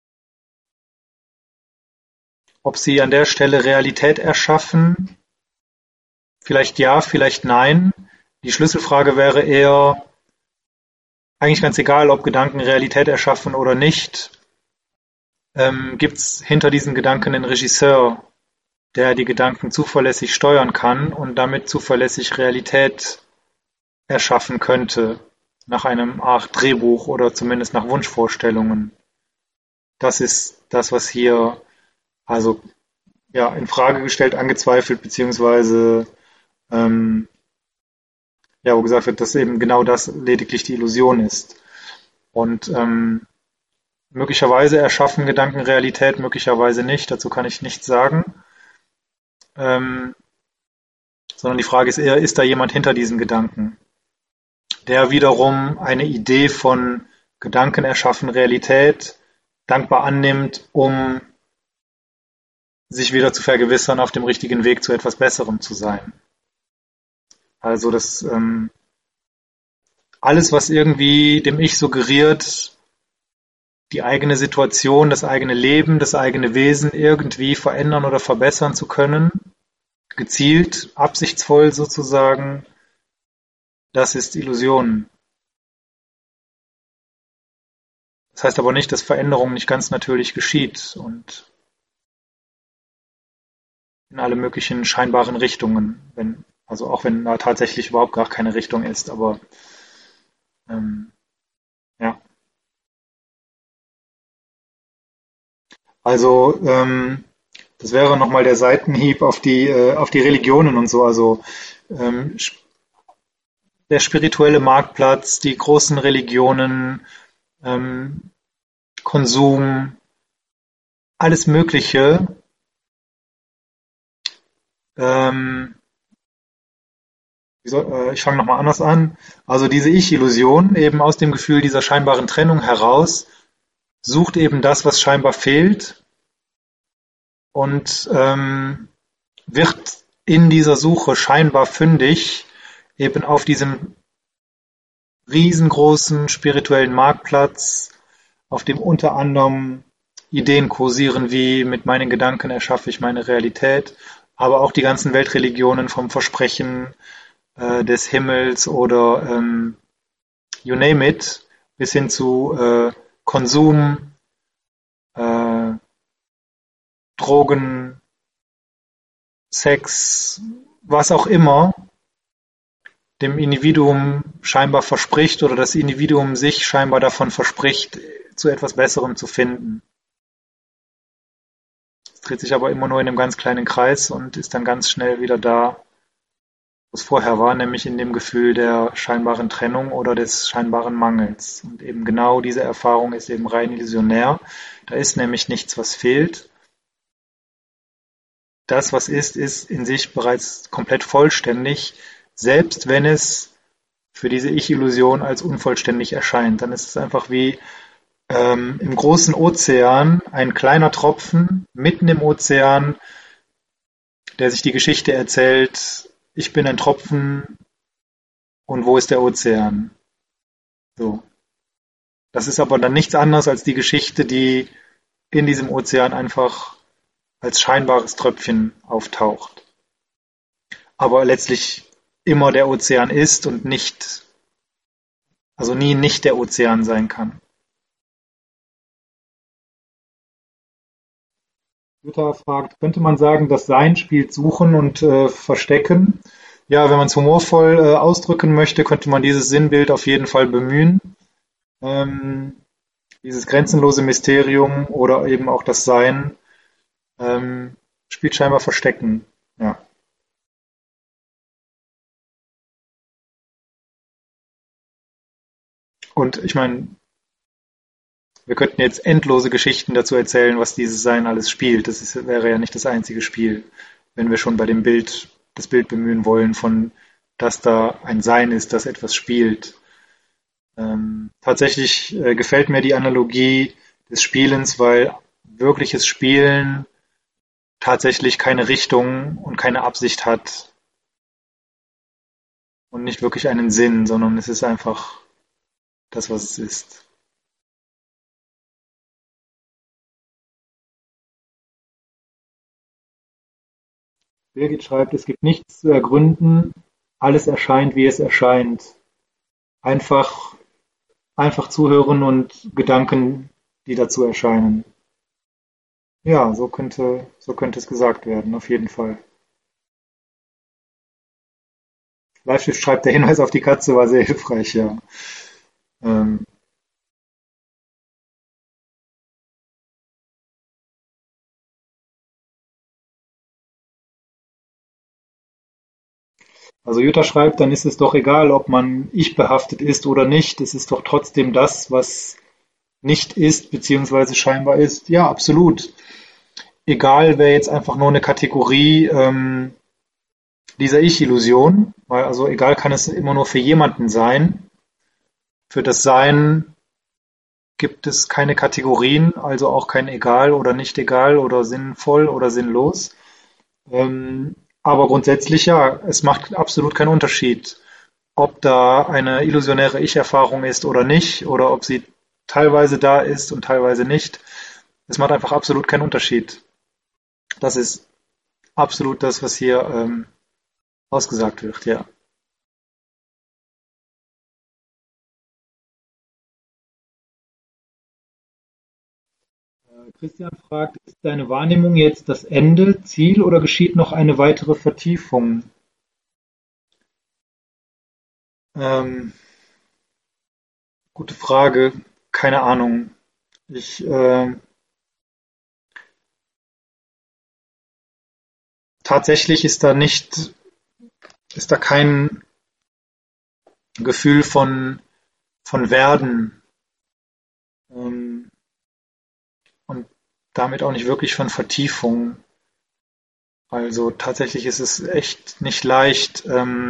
Ob sie an der Stelle Realität erschaffen, vielleicht ja, vielleicht nein. Die Schlüsselfrage wäre eher, eigentlich ganz egal, ob Gedanken Realität erschaffen oder nicht, gibt es hinter diesen Gedanken einen Regisseur, der die Gedanken zuverlässig steuern kann und damit zuverlässig Realität erschaffen könnte, nach einem Art Drehbuch oder zumindest nach Wunschvorstellungen. Das ist das, was hier also ja in Frage gestellt, angezweifelt, beziehungsweise ähm, ja, wo gesagt wird, dass eben genau das lediglich die Illusion ist. Und möglicherweise erschaffen Gedanken Realität, möglicherweise nicht. Dazu kann ich nichts sagen. Ähm, Sondern die Frage ist eher, ist da jemand hinter diesen Gedanken, der wiederum eine Idee von Gedanken erschaffen Realität dankbar annimmt, um sich wieder zu vergewissern, auf dem richtigen Weg zu etwas Besserem zu sein. Also das alles, was irgendwie dem Ich suggeriert, die eigene Situation, das eigene Leben, das eigene Wesen irgendwie verändern oder verbessern zu können, gezielt, absichtsvoll sozusagen, das ist Illusion. Das heißt aber nicht, dass Veränderung nicht ganz natürlich geschieht und in alle möglichen scheinbaren Richtungen, also auch wenn da tatsächlich überhaupt gar keine Richtung ist, aber ähm, ja. Also das wäre nochmal der Seitenhieb auf die Religionen und so. Also ähm, der spirituelle Marktplatz, die großen Religionen, ähm, Konsum, alles Mögliche. Ähm, ich fange nochmal anders an. Also diese Ich-Illusion, eben aus dem Gefühl dieser scheinbaren Trennung heraus, sucht eben das, was scheinbar fehlt und wird in dieser Suche scheinbar fündig, eben auf diesem riesengroßen spirituellen Marktplatz, auf dem unter anderem Ideen kursieren wie mit meinen Gedanken erschaffe ich meine Realität, aber auch die ganzen Weltreligionen vom Versprechen des Himmels oder you name it, bis hin zu Konsum, äh, Drogen, Sex, was auch immer dem Individuum scheinbar verspricht oder das Individuum sich scheinbar davon verspricht, zu etwas Besserem zu finden. Es dreht sich aber immer nur in einem ganz kleinen Kreis und ist dann ganz schnell wieder da, wo es vorher war, nämlich in dem Gefühl der scheinbaren Trennung oder des scheinbaren Mangels. Und eben genau diese Erfahrung ist eben rein illusionär. Da ist nämlich nichts, was fehlt. Das, was ist in sich bereits komplett vollständig, selbst wenn es für diese Ich-Illusion als unvollständig erscheint. Dann ist es einfach wie im großen Ozean ein kleiner Tropfen mitten im Ozean, der sich die Geschichte erzählt, ich bin ein Tropfen und wo ist der Ozean? So. Das ist aber dann nichts anderes als die Geschichte, die in diesem Ozean einfach als scheinbares Tröpfchen auftaucht. Aber letztlich immer der Ozean ist und nicht, also nie nicht der Ozean sein kann. Jutta fragt, könnte man sagen, das Sein spielt Suchen und Verstecken? Ja, wenn man es humorvoll ausdrücken möchte, könnte man dieses Sinnbild auf jeden Fall bemühen. Ähm, Dieses grenzenlose Mysterium oder eben auch das Sein spielt scheinbar Verstecken. Ja. Und ich meine, wir könnten jetzt endlose Geschichten dazu erzählen, was dieses Sein alles spielt. Wäre ja nicht das einzige Spiel, wenn wir schon bei dem Bild, das Bild bemühen wollen, von dass da ein Sein ist, das etwas spielt. Tatsächlich gefällt mir die Analogie des Spielens, weil wirkliches Spielen tatsächlich keine Richtung und keine Absicht hat und nicht wirklich einen Sinn, sondern es ist einfach das, was es ist. Birgit schreibt, es gibt nichts zu ergründen, alles erscheint, wie es erscheint. Einfach, einfach zuhören und Gedanken, die dazu erscheinen. Ja, so könnte es gesagt werden, auf jeden Fall. Liveshift schreibt, der Hinweis auf die Katze war sehr hilfreich, ja. Ähm, also Jutta schreibt, dann ist es doch egal, ob man ich behaftet ist oder nicht. Es ist doch trotzdem das, was nicht ist, beziehungsweise scheinbar ist. Ja, absolut. Egal wäre jetzt einfach nur eine Kategorie dieser Ich-Illusion, weil also egal kann es immer nur für jemanden sein. Für das Sein gibt es keine Kategorien, also auch kein egal oder nicht egal oder sinnvoll oder sinnlos. Aber grundsätzlich ja, es macht absolut keinen Unterschied, ob da eine illusionäre Ich-Erfahrung ist oder nicht, oder ob sie teilweise da ist und teilweise nicht. Es macht einfach absolut keinen Unterschied. Das ist absolut das, was hier ausgesagt wird, ja. Christian fragt, ist deine Wahrnehmung jetzt das Ende, Ziel oder geschieht noch eine weitere Vertiefung? Ähm, Gute Frage, keine Ahnung. Ich tatsächlich ist da kein Gefühl von Werden ähm, und damit auch nicht wirklich von Vertiefung. Also tatsächlich ist es echt nicht leicht,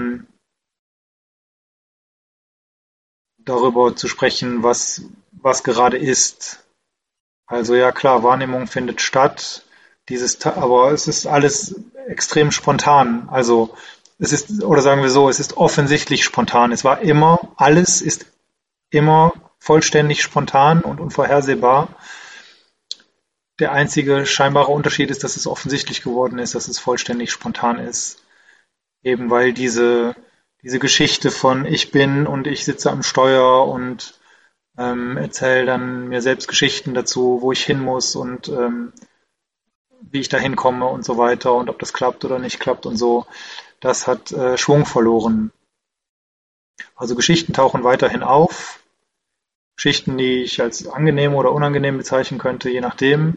darüber zu sprechen, was gerade ist. Also ja klar, Wahrnehmung findet statt, aber es ist alles extrem spontan. Also es ist, oder sagen wir so, es ist offensichtlich spontan. Alles ist immer vollständig spontan und unvorhersehbar. der einzige scheinbare Unterschied ist, dass es offensichtlich geworden ist, dass es vollständig spontan ist. Eben weil diese Geschichte von ich bin und ich sitze am Steuer und erzähle dann mir selbst Geschichten dazu, wo ich hin muss und wie ich da hinkomme und so weiter und ob das klappt oder nicht klappt und so. Das hat Schwung verloren. Also Geschichten tauchen weiterhin auf. Geschichten, die ich als angenehm oder unangenehm bezeichnen könnte, je nachdem.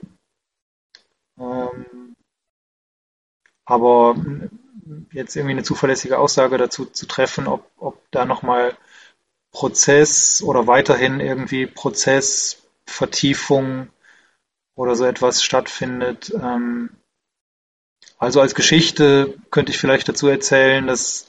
Ähm, aber jetzt irgendwie eine zuverlässige Aussage dazu zu treffen, ob da nochmal Prozess oder weiterhin irgendwie Prozess, Vertiefung oder so etwas stattfindet. Also als Geschichte könnte ich vielleicht dazu erzählen, dass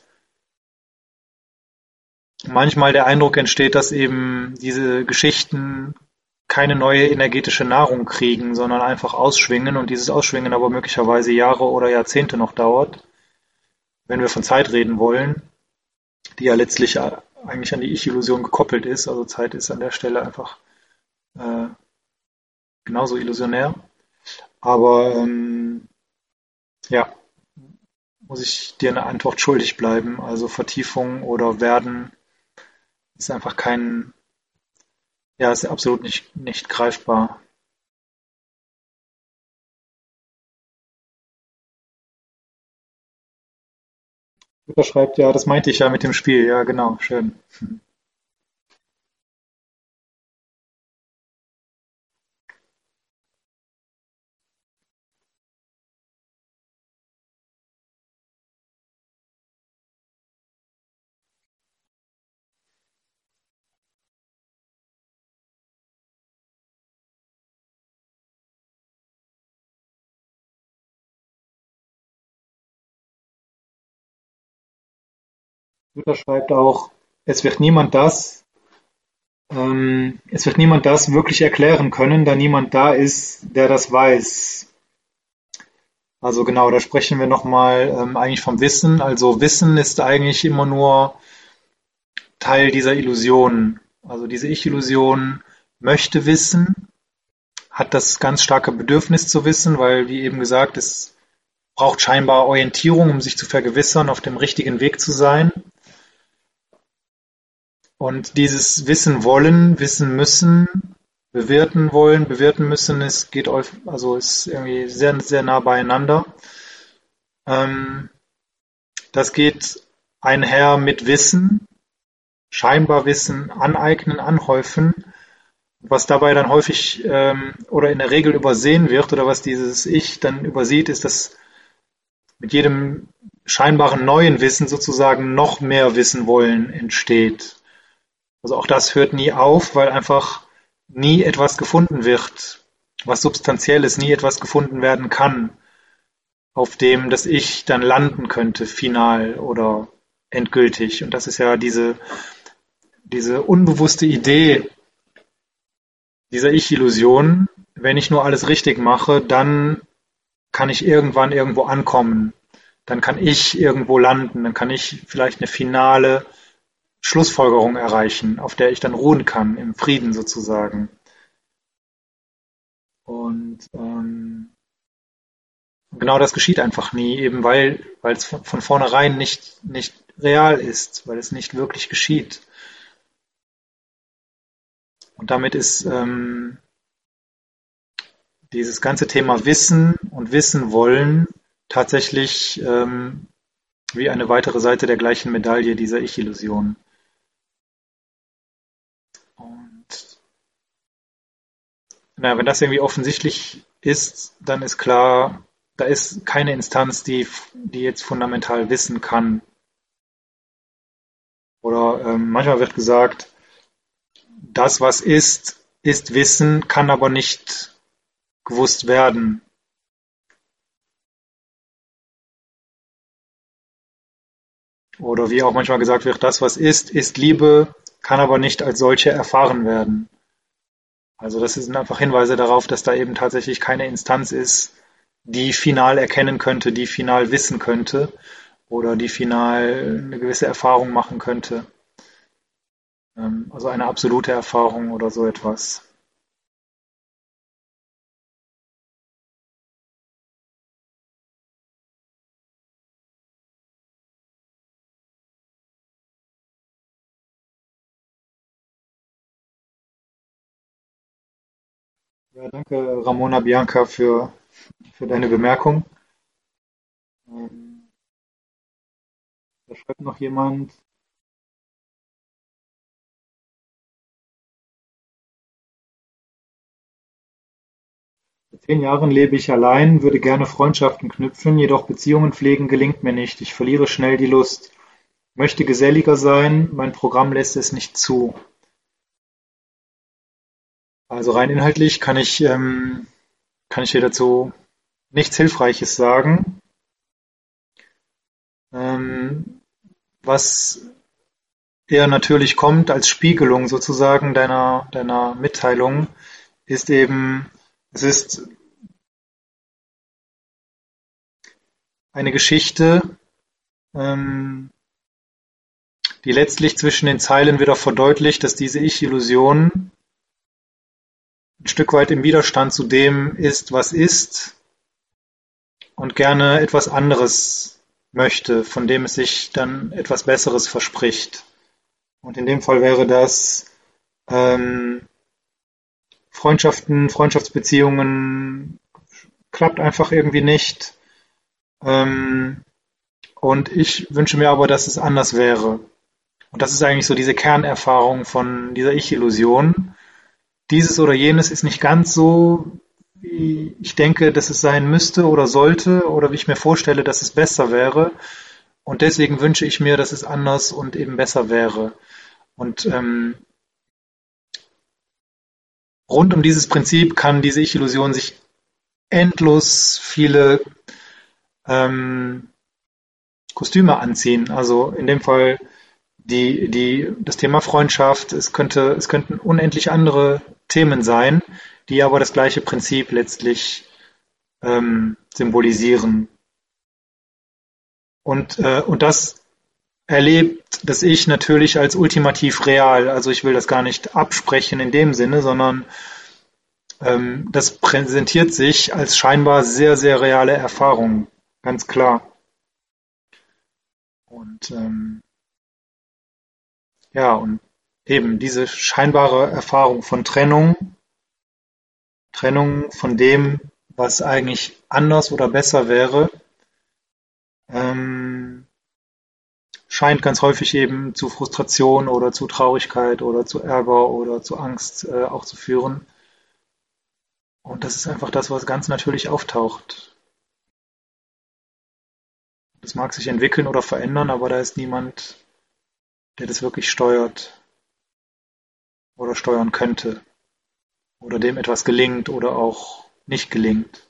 manchmal der Eindruck entsteht, dass eben diese Geschichten keine neue energetische Nahrung kriegen, sondern einfach ausschwingen und dieses Ausschwingen aber möglicherweise Jahre oder Jahrzehnte noch dauert, wenn wir von Zeit reden wollen, die ja letztlich eigentlich an die Ich-Illusion gekoppelt ist. Also Zeit ist an der Stelle einfach äh, genauso illusionär. Aber ja, muss ich dir eine Antwort schuldig bleiben. Also Vertiefung oder Werden ist einfach kein, ja, ist absolut nicht greifbar. Luther schreibt, ja, das meinte ich ja mit dem Spiel. Ja, genau, schön. Luther schreibt auch, es wird niemand das, es wird niemand das wirklich erklären können, da niemand da ist, der das weiß. Also genau, da sprechen wir nochmal eigentlich vom Wissen. Also Wissen ist eigentlich immer nur Teil dieser Illusion. Also diese Ich-Illusion möchte wissen, hat das ganz starke Bedürfnis zu wissen, weil, wie eben gesagt, es braucht scheinbar Orientierung, um sich zu vergewissern, auf dem richtigen Weg zu sein. Und dieses Wissen wollen, wissen müssen, bewerten wollen, bewerten müssen, es geht also ist irgendwie sehr, sehr nah beieinander. Ähm, Das geht einher mit Wissen, scheinbar Wissen aneignen, anhäufen. Was dabei dann häufig oder in der Regel übersehen wird oder was dieses Ich dann übersieht, ist, dass mit jedem scheinbaren neuen Wissen sozusagen noch mehr Wissen wollen entsteht. Also auch das hört nie auf, weil einfach nie etwas gefunden wird, was substanziell ist, nie etwas gefunden werden kann, auf dem das Ich dann landen könnte, final oder endgültig. Und das ist ja diese unbewusste Idee dieser Ich-Illusion. Wenn ich nur alles richtig mache, dann kann ich irgendwann irgendwo ankommen. Dann kann ich irgendwo landen. Dann kann ich vielleicht eine finale Schlussfolgerung erreichen, auf der ich dann ruhen kann, im Frieden sozusagen. Und genau das geschieht einfach nie, eben weil es von vornherein nicht real ist, weil es nicht wirklich geschieht. Und damit ist dieses ganze Thema Wissen und Wissen wollen tatsächlich wie eine weitere Seite der gleichen Medaille dieser Ich-Illusion. Und naja, wenn das irgendwie offensichtlich ist, dann ist klar, da ist keine Instanz, die jetzt fundamental wissen kann. Oder manchmal wird gesagt, das, was ist, ist Wissen, kann aber nicht gewusst werden. Oder wie auch manchmal gesagt wird, das, was ist Liebe, kann aber nicht als solche erfahren werden. Also das sind einfach Hinweise darauf, dass da eben tatsächlich keine Instanz ist, die final erkennen könnte, die final wissen könnte oder die final eine gewisse Erfahrung machen könnte. Also eine absolute Erfahrung oder so etwas. Ja, danke, Ramona Bianca, für deine Bemerkung. Ähm, Da schreibt noch jemand, seit 10 Jahren lebe ich allein, würde gerne Freundschaften knüpfen, jedoch Beziehungen pflegen gelingt mir nicht. Ich verliere schnell die Lust. Möchte geselliger sein, mein Programm lässt es nicht zu. Also rein inhaltlich kann ich dir dazu nichts Hilfreiches sagen. Ähm, Was eher natürlich kommt als Spiegelung sozusagen deiner Mitteilung, ist eben, es ist eine Geschichte, ähm, die letztlich zwischen den Zeilen wieder verdeutlicht, dass diese Ich-Illusion ein Stück weit im Widerstand zu dem ist, was ist und gerne etwas anderes möchte, von dem es sich dann etwas Besseres verspricht. Und in dem Fall wäre das ähm, Freundschaftsbeziehungen klappt einfach irgendwie nicht. Ähm, und ich wünsche mir aber, dass es anders wäre. Und das ist eigentlich so diese Kernerfahrung von dieser Ich-Illusion. Dieses oder jenes ist nicht ganz so, wie ich denke, dass es sein müsste oder sollte oder wie ich mir vorstelle, dass es besser wäre. Und deswegen wünsche ich mir, dass es anders und eben besser wäre. Und rund um dieses Prinzip kann diese Ich-Illusion sich endlos viele ähm, Kostüme anziehen. Also in dem Fall das Thema Freundschaft. Es könnten unendlich andere Themen sein, die aber das gleiche Prinzip letztlich symbolisieren. Und das erlebt das Ich natürlich als ultimativ real. Also ich will das gar nicht absprechen in dem Sinne, sondern das präsentiert sich als scheinbar sehr, sehr reale Erfahrung, ganz klar. Und ja, und eben diese scheinbare Erfahrung von Trennung von dem, was eigentlich anders oder besser wäre, ähm, scheint ganz häufig eben zu Frustration oder zu Traurigkeit oder zu Ärger oder zu Angst auch zu führen. Und das ist einfach das, was ganz natürlich auftaucht. Das mag sich entwickeln oder verändern, aber da ist niemand, der das wirklich steuert oder steuern könnte oder dem etwas gelingt oder auch nicht gelingt.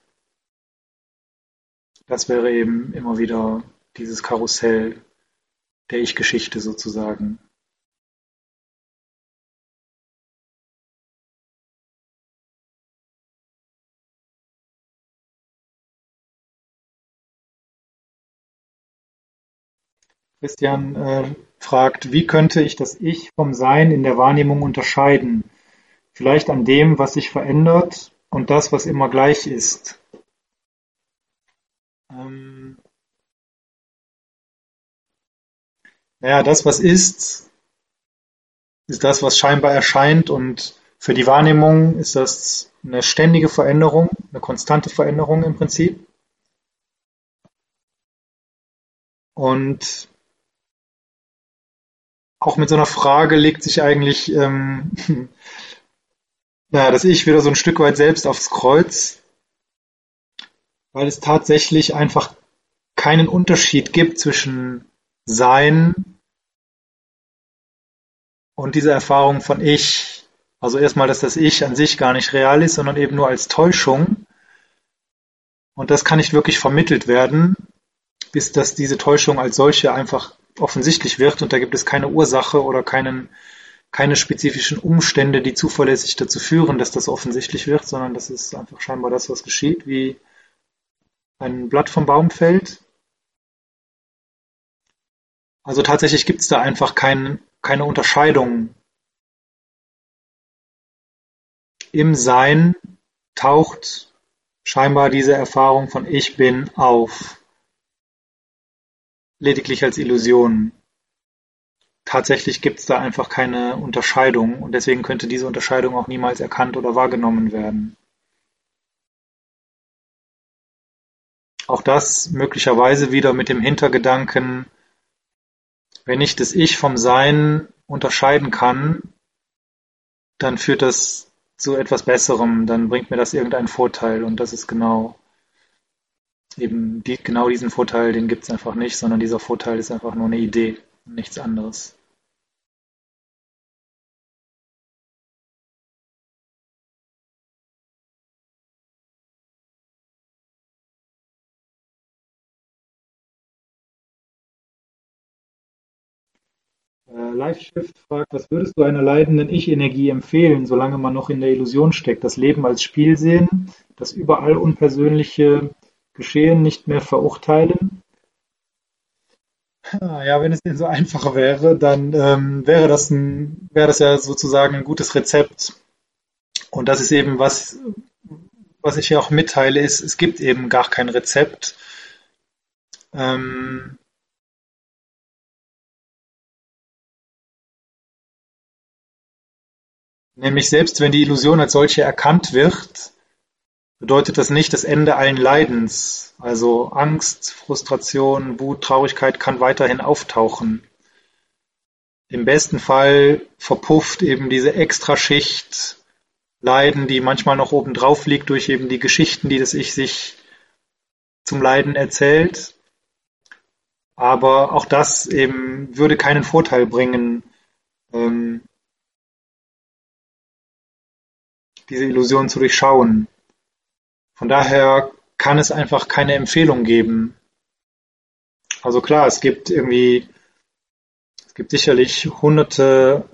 Das wäre eben immer wieder dieses Karussell der Ich-Geschichte sozusagen. Christian fragt, wie könnte ich das Ich vom Sein in der Wahrnehmung unterscheiden? Vielleicht an dem, was sich verändert und das, was immer gleich ist. Ähm, naja, das, was ist das, was scheinbar erscheint und für die Wahrnehmung ist das eine ständige Veränderung, eine konstante Veränderung im Prinzip. Und auch mit so einer Frage legt sich eigentlich ja, das Ich wieder so ein Stück weit selbst aufs Kreuz, weil es tatsächlich einfach keinen Unterschied gibt zwischen Sein und dieser Erfahrung von Ich. Also erstmal, dass das Ich an sich gar nicht real ist, sondern eben nur als Täuschung. Und das kann nicht wirklich vermittelt werden, bis dass diese Täuschung als solche einfach offensichtlich wird und da gibt es keine Ursache oder keine spezifischen Umstände, die zuverlässig dazu führen, dass das offensichtlich wird, sondern das ist einfach scheinbar das, was geschieht, wie ein Blatt vom Baum fällt. Also tatsächlich gibt es da einfach keine Unterscheidung. Im Sein taucht scheinbar diese Erfahrung von Ich bin auf, lediglich als Illusion. Tatsächlich gibt es da einfach keine Unterscheidung und deswegen könnte diese Unterscheidung auch niemals erkannt oder wahrgenommen werden. Auch das möglicherweise wieder mit dem Hintergedanken, wenn ich das Ich vom Sein unterscheiden kann, dann führt das zu etwas Besserem, dann bringt mir das irgendeinen Vorteil und das ist genau diesen Vorteil, den gibt es einfach nicht, sondern dieser Vorteil ist einfach nur eine Idee und nichts anderes. LiveShift fragt, was würdest du einer leidenden Ich-Energie empfehlen, solange man noch in der Illusion steckt? Das Leben als Spiel sehen, das überall unpersönliche Geschehen nicht mehr verurteilen? Ja, wenn es denn so einfach wäre, dann wäre das ja sozusagen ein gutes Rezept. Und das ist eben was ich hier auch mitteile, ist, es gibt eben gar kein Rezept. Ähm, Nämlich selbst wenn die Illusion als solche erkannt wird, bedeutet das nicht das Ende allen Leidens. Also Angst, Frustration, Wut, Traurigkeit kann weiterhin auftauchen. Im besten Fall verpufft eben diese Extraschicht Leiden, die manchmal noch obendrauf liegt durch eben die Geschichten, die das Ich sich zum Leiden erzählt. Aber auch das eben würde keinen Vorteil bringen, ähm, diese Illusion zu durchschauen. Von daher kann es einfach keine Empfehlung geben. Also klar, es gibt sicherlich hunderte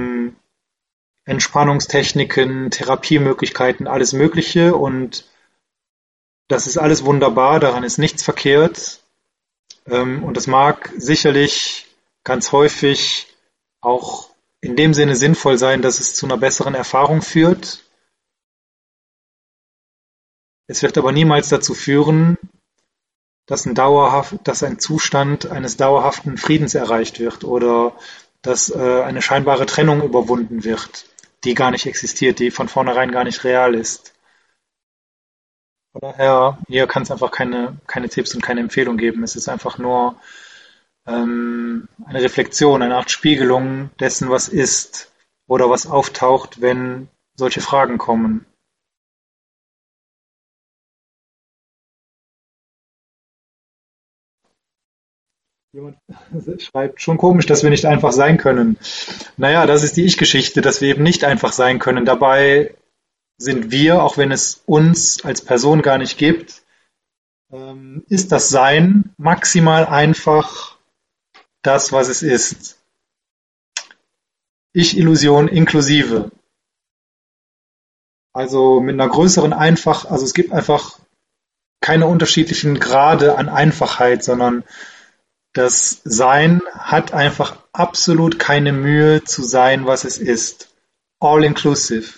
Entspannungstechniken, Therapiemöglichkeiten, alles Mögliche und das ist alles wunderbar, daran ist nichts verkehrt. Und es mag sicherlich ganz häufig auch in dem Sinne sinnvoll sein, dass es zu einer besseren Erfahrung führt. Es wird aber niemals dazu führen, dass ein Zustand eines dauerhaften Friedens erreicht wird oder dass eine scheinbare Trennung überwunden wird, die gar nicht existiert, die von vornherein gar nicht real ist. Von daher, hier kann es einfach keine Tipps und keine Empfehlung geben. Es ist einfach nur eine Reflexion, eine Art Spiegelung dessen, was ist oder was auftaucht, wenn solche Fragen kommen. Jemand schreibt, schon komisch, dass wir nicht einfach sein können. Naja, das ist die Ich-Geschichte, dass wir eben nicht einfach sein können. Dabei sind wir, auch wenn es uns als Person gar nicht gibt, ist das Sein maximal einfach das, was es ist. Ich-Illusion inklusive. Also mit einer größeren also es gibt einfach keine unterschiedlichen Grade an Einfachheit, sondern das Sein hat einfach absolut keine Mühe zu sein, was es ist. All inclusive.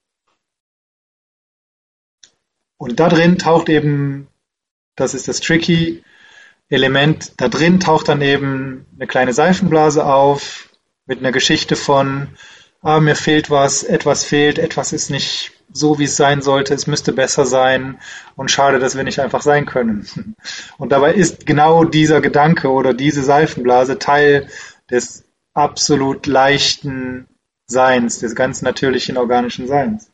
Und da drin taucht eben, das ist das tricky Element, da drin taucht dann eben eine kleine Seifenblase auf mit einer Geschichte von, mir fehlt was, etwas ist nicht so, wie es sein sollte, es müsste besser sein und schade, dass wir nicht einfach sein können. Und dabei ist genau dieser Gedanke oder diese Seifenblase Teil des absolut leichten Seins, des ganz natürlichen organischen Seins.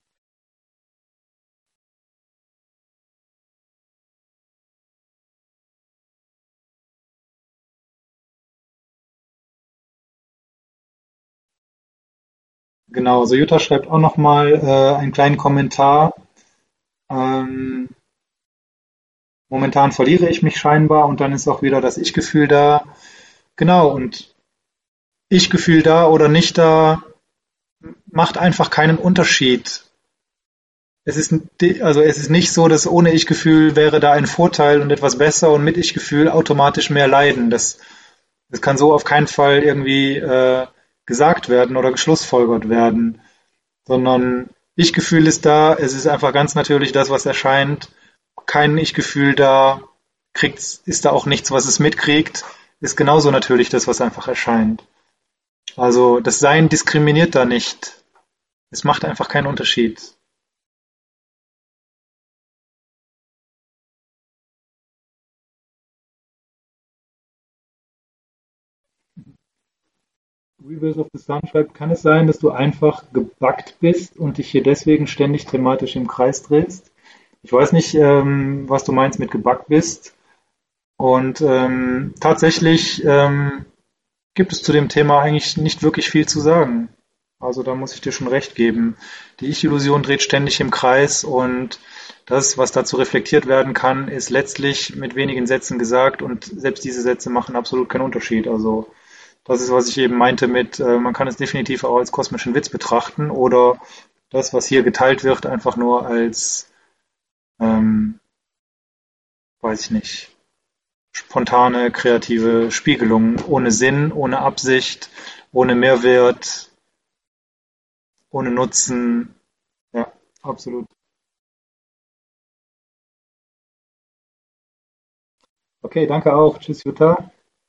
Genau, also Jutta schreibt auch nochmal einen kleinen Kommentar. Ähm, Momentan verliere ich mich scheinbar und dann ist auch wieder das Ich-Gefühl da. Genau, und Ich-Gefühl da oder nicht da macht einfach keinen Unterschied. Es ist nicht so, dass ohne Ich-Gefühl wäre da ein Vorteil und etwas besser und mit Ich-Gefühl automatisch mehr Leiden. Das kann so auf keinen Fall irgendwie gesagt werden oder geschlussfolgert werden, sondern Ich-Gefühl ist da, es ist einfach ganz natürlich das, was erscheint. Kein Ich-Gefühl da, ist da auch nichts, was es mitkriegt, ist genauso natürlich das, was einfach erscheint. Also das Sein diskriminiert da nicht. Es macht einfach keinen Unterschied. Weavers of the Sun schreibt, kann es sein, dass du einfach gebuggt bist und dich hier deswegen ständig thematisch im Kreis drehst? Ich weiß nicht, was du meinst mit gebuggt bist. Und tatsächlich gibt es zu dem Thema eigentlich nicht wirklich viel zu sagen. Also da muss ich dir schon recht geben. Die Ich-Illusion dreht ständig im Kreis und das, was dazu reflektiert werden kann, ist letztlich mit wenigen Sätzen gesagt und selbst diese Sätze machen absolut keinen Unterschied. Also das ist, was ich eben meinte mit, man kann es definitiv auch als kosmischen Witz betrachten oder das, was hier geteilt wird, einfach nur als, ähm, weiß ich nicht, spontane, kreative Spiegelung, ohne Sinn, ohne Absicht, ohne Mehrwert, ohne Nutzen. Ja, absolut. Okay, danke auch. Tschüss, Jutta.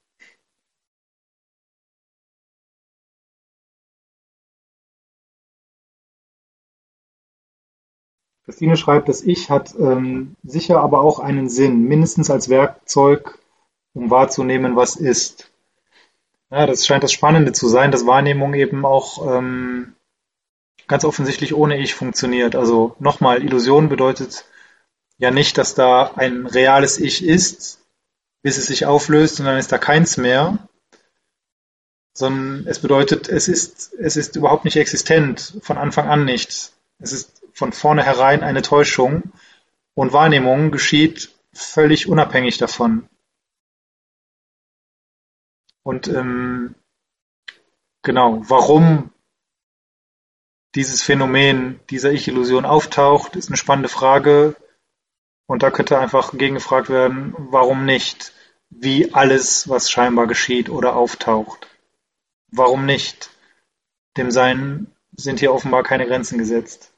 Christine schreibt, das Ich hat sicher aber auch einen Sinn, mindestens als Werkzeug, um wahrzunehmen, was ist. Ja, das scheint das Spannende zu sein, dass Wahrnehmung eben auch ganz offensichtlich ohne Ich funktioniert. Also nochmal, Illusion bedeutet ja nicht, dass da ein reales Ich ist, bis es sich auflöst und dann ist da keins mehr, sondern es bedeutet, es ist überhaupt nicht existent, von Anfang an nicht. Es ist von vornherein eine Täuschung und Wahrnehmung geschieht völlig unabhängig davon. Und genau, warum dieses Phänomen dieser Ich-Illusion auftaucht, ist eine spannende Frage. Und da könnte einfach gegengefragt werden, warum nicht? Wie alles, was scheinbar geschieht oder auftaucht. Warum nicht? Dem Sein sind hier offenbar keine Grenzen gesetzt.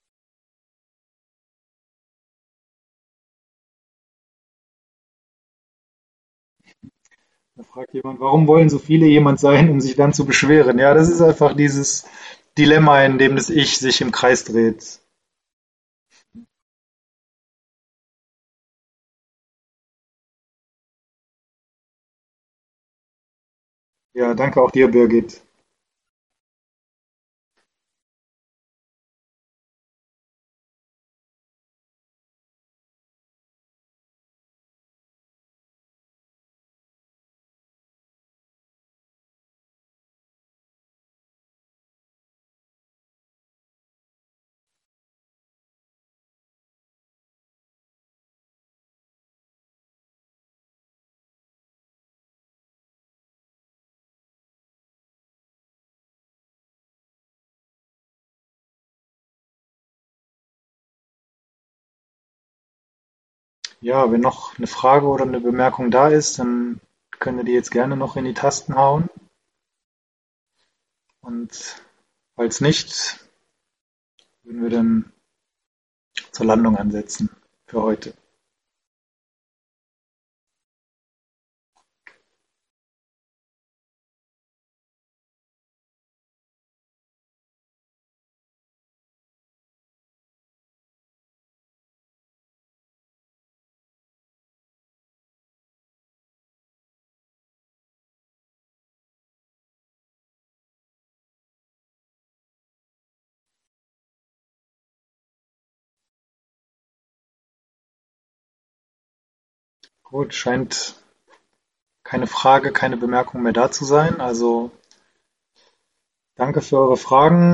Da fragt jemand, warum wollen so viele jemand sein, um sich dann zu beschweren? Ja, das ist einfach dieses Dilemma, in dem das Ich sich im Kreis dreht. Ja, danke auch dir, Birgit. Ja, wenn noch eine Frage oder eine Bemerkung da ist, dann könnt ihr die jetzt gerne noch in die Tasten hauen. Und falls nicht, würden wir dann zur Landung ansetzen für heute. Gut, scheint keine Frage, keine Bemerkung mehr da zu sein. Also danke für eure Fragen.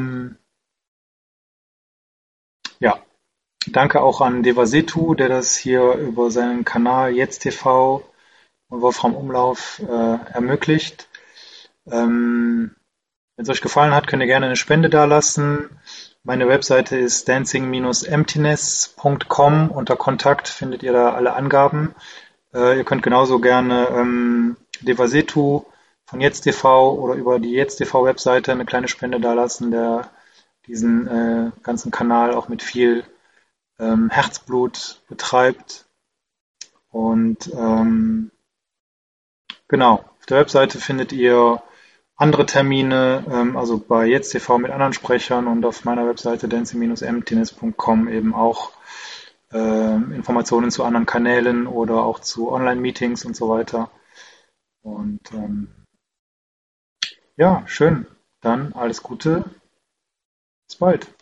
Ja, danke auch an Devasetu, der das hier über seinen Kanal Jetzt TV und Wolfram Umlauf ermöglicht. Wenn es euch gefallen hat, könnt ihr gerne eine Spende dalassen. Meine Webseite ist dancing-emptiness.com. Unter Kontakt findet ihr da alle Angaben. Ihr könnt genauso gerne Devasetu von Jetzt TV oder über die Jetzt TV Webseite eine kleine Spende dalassen, der diesen ganzen Kanal auch mit viel Herzblut betreibt. Und genau, auf der Webseite findet ihr andere Termine, also bei Jetzt TV mit anderen Sprechern und auf meiner Webseite dancing-emptiness.com eben auch Informationen zu anderen Kanälen oder auch zu Online-Meetings und so weiter. Und Ja, schön. Dann alles Gute. Bis bald.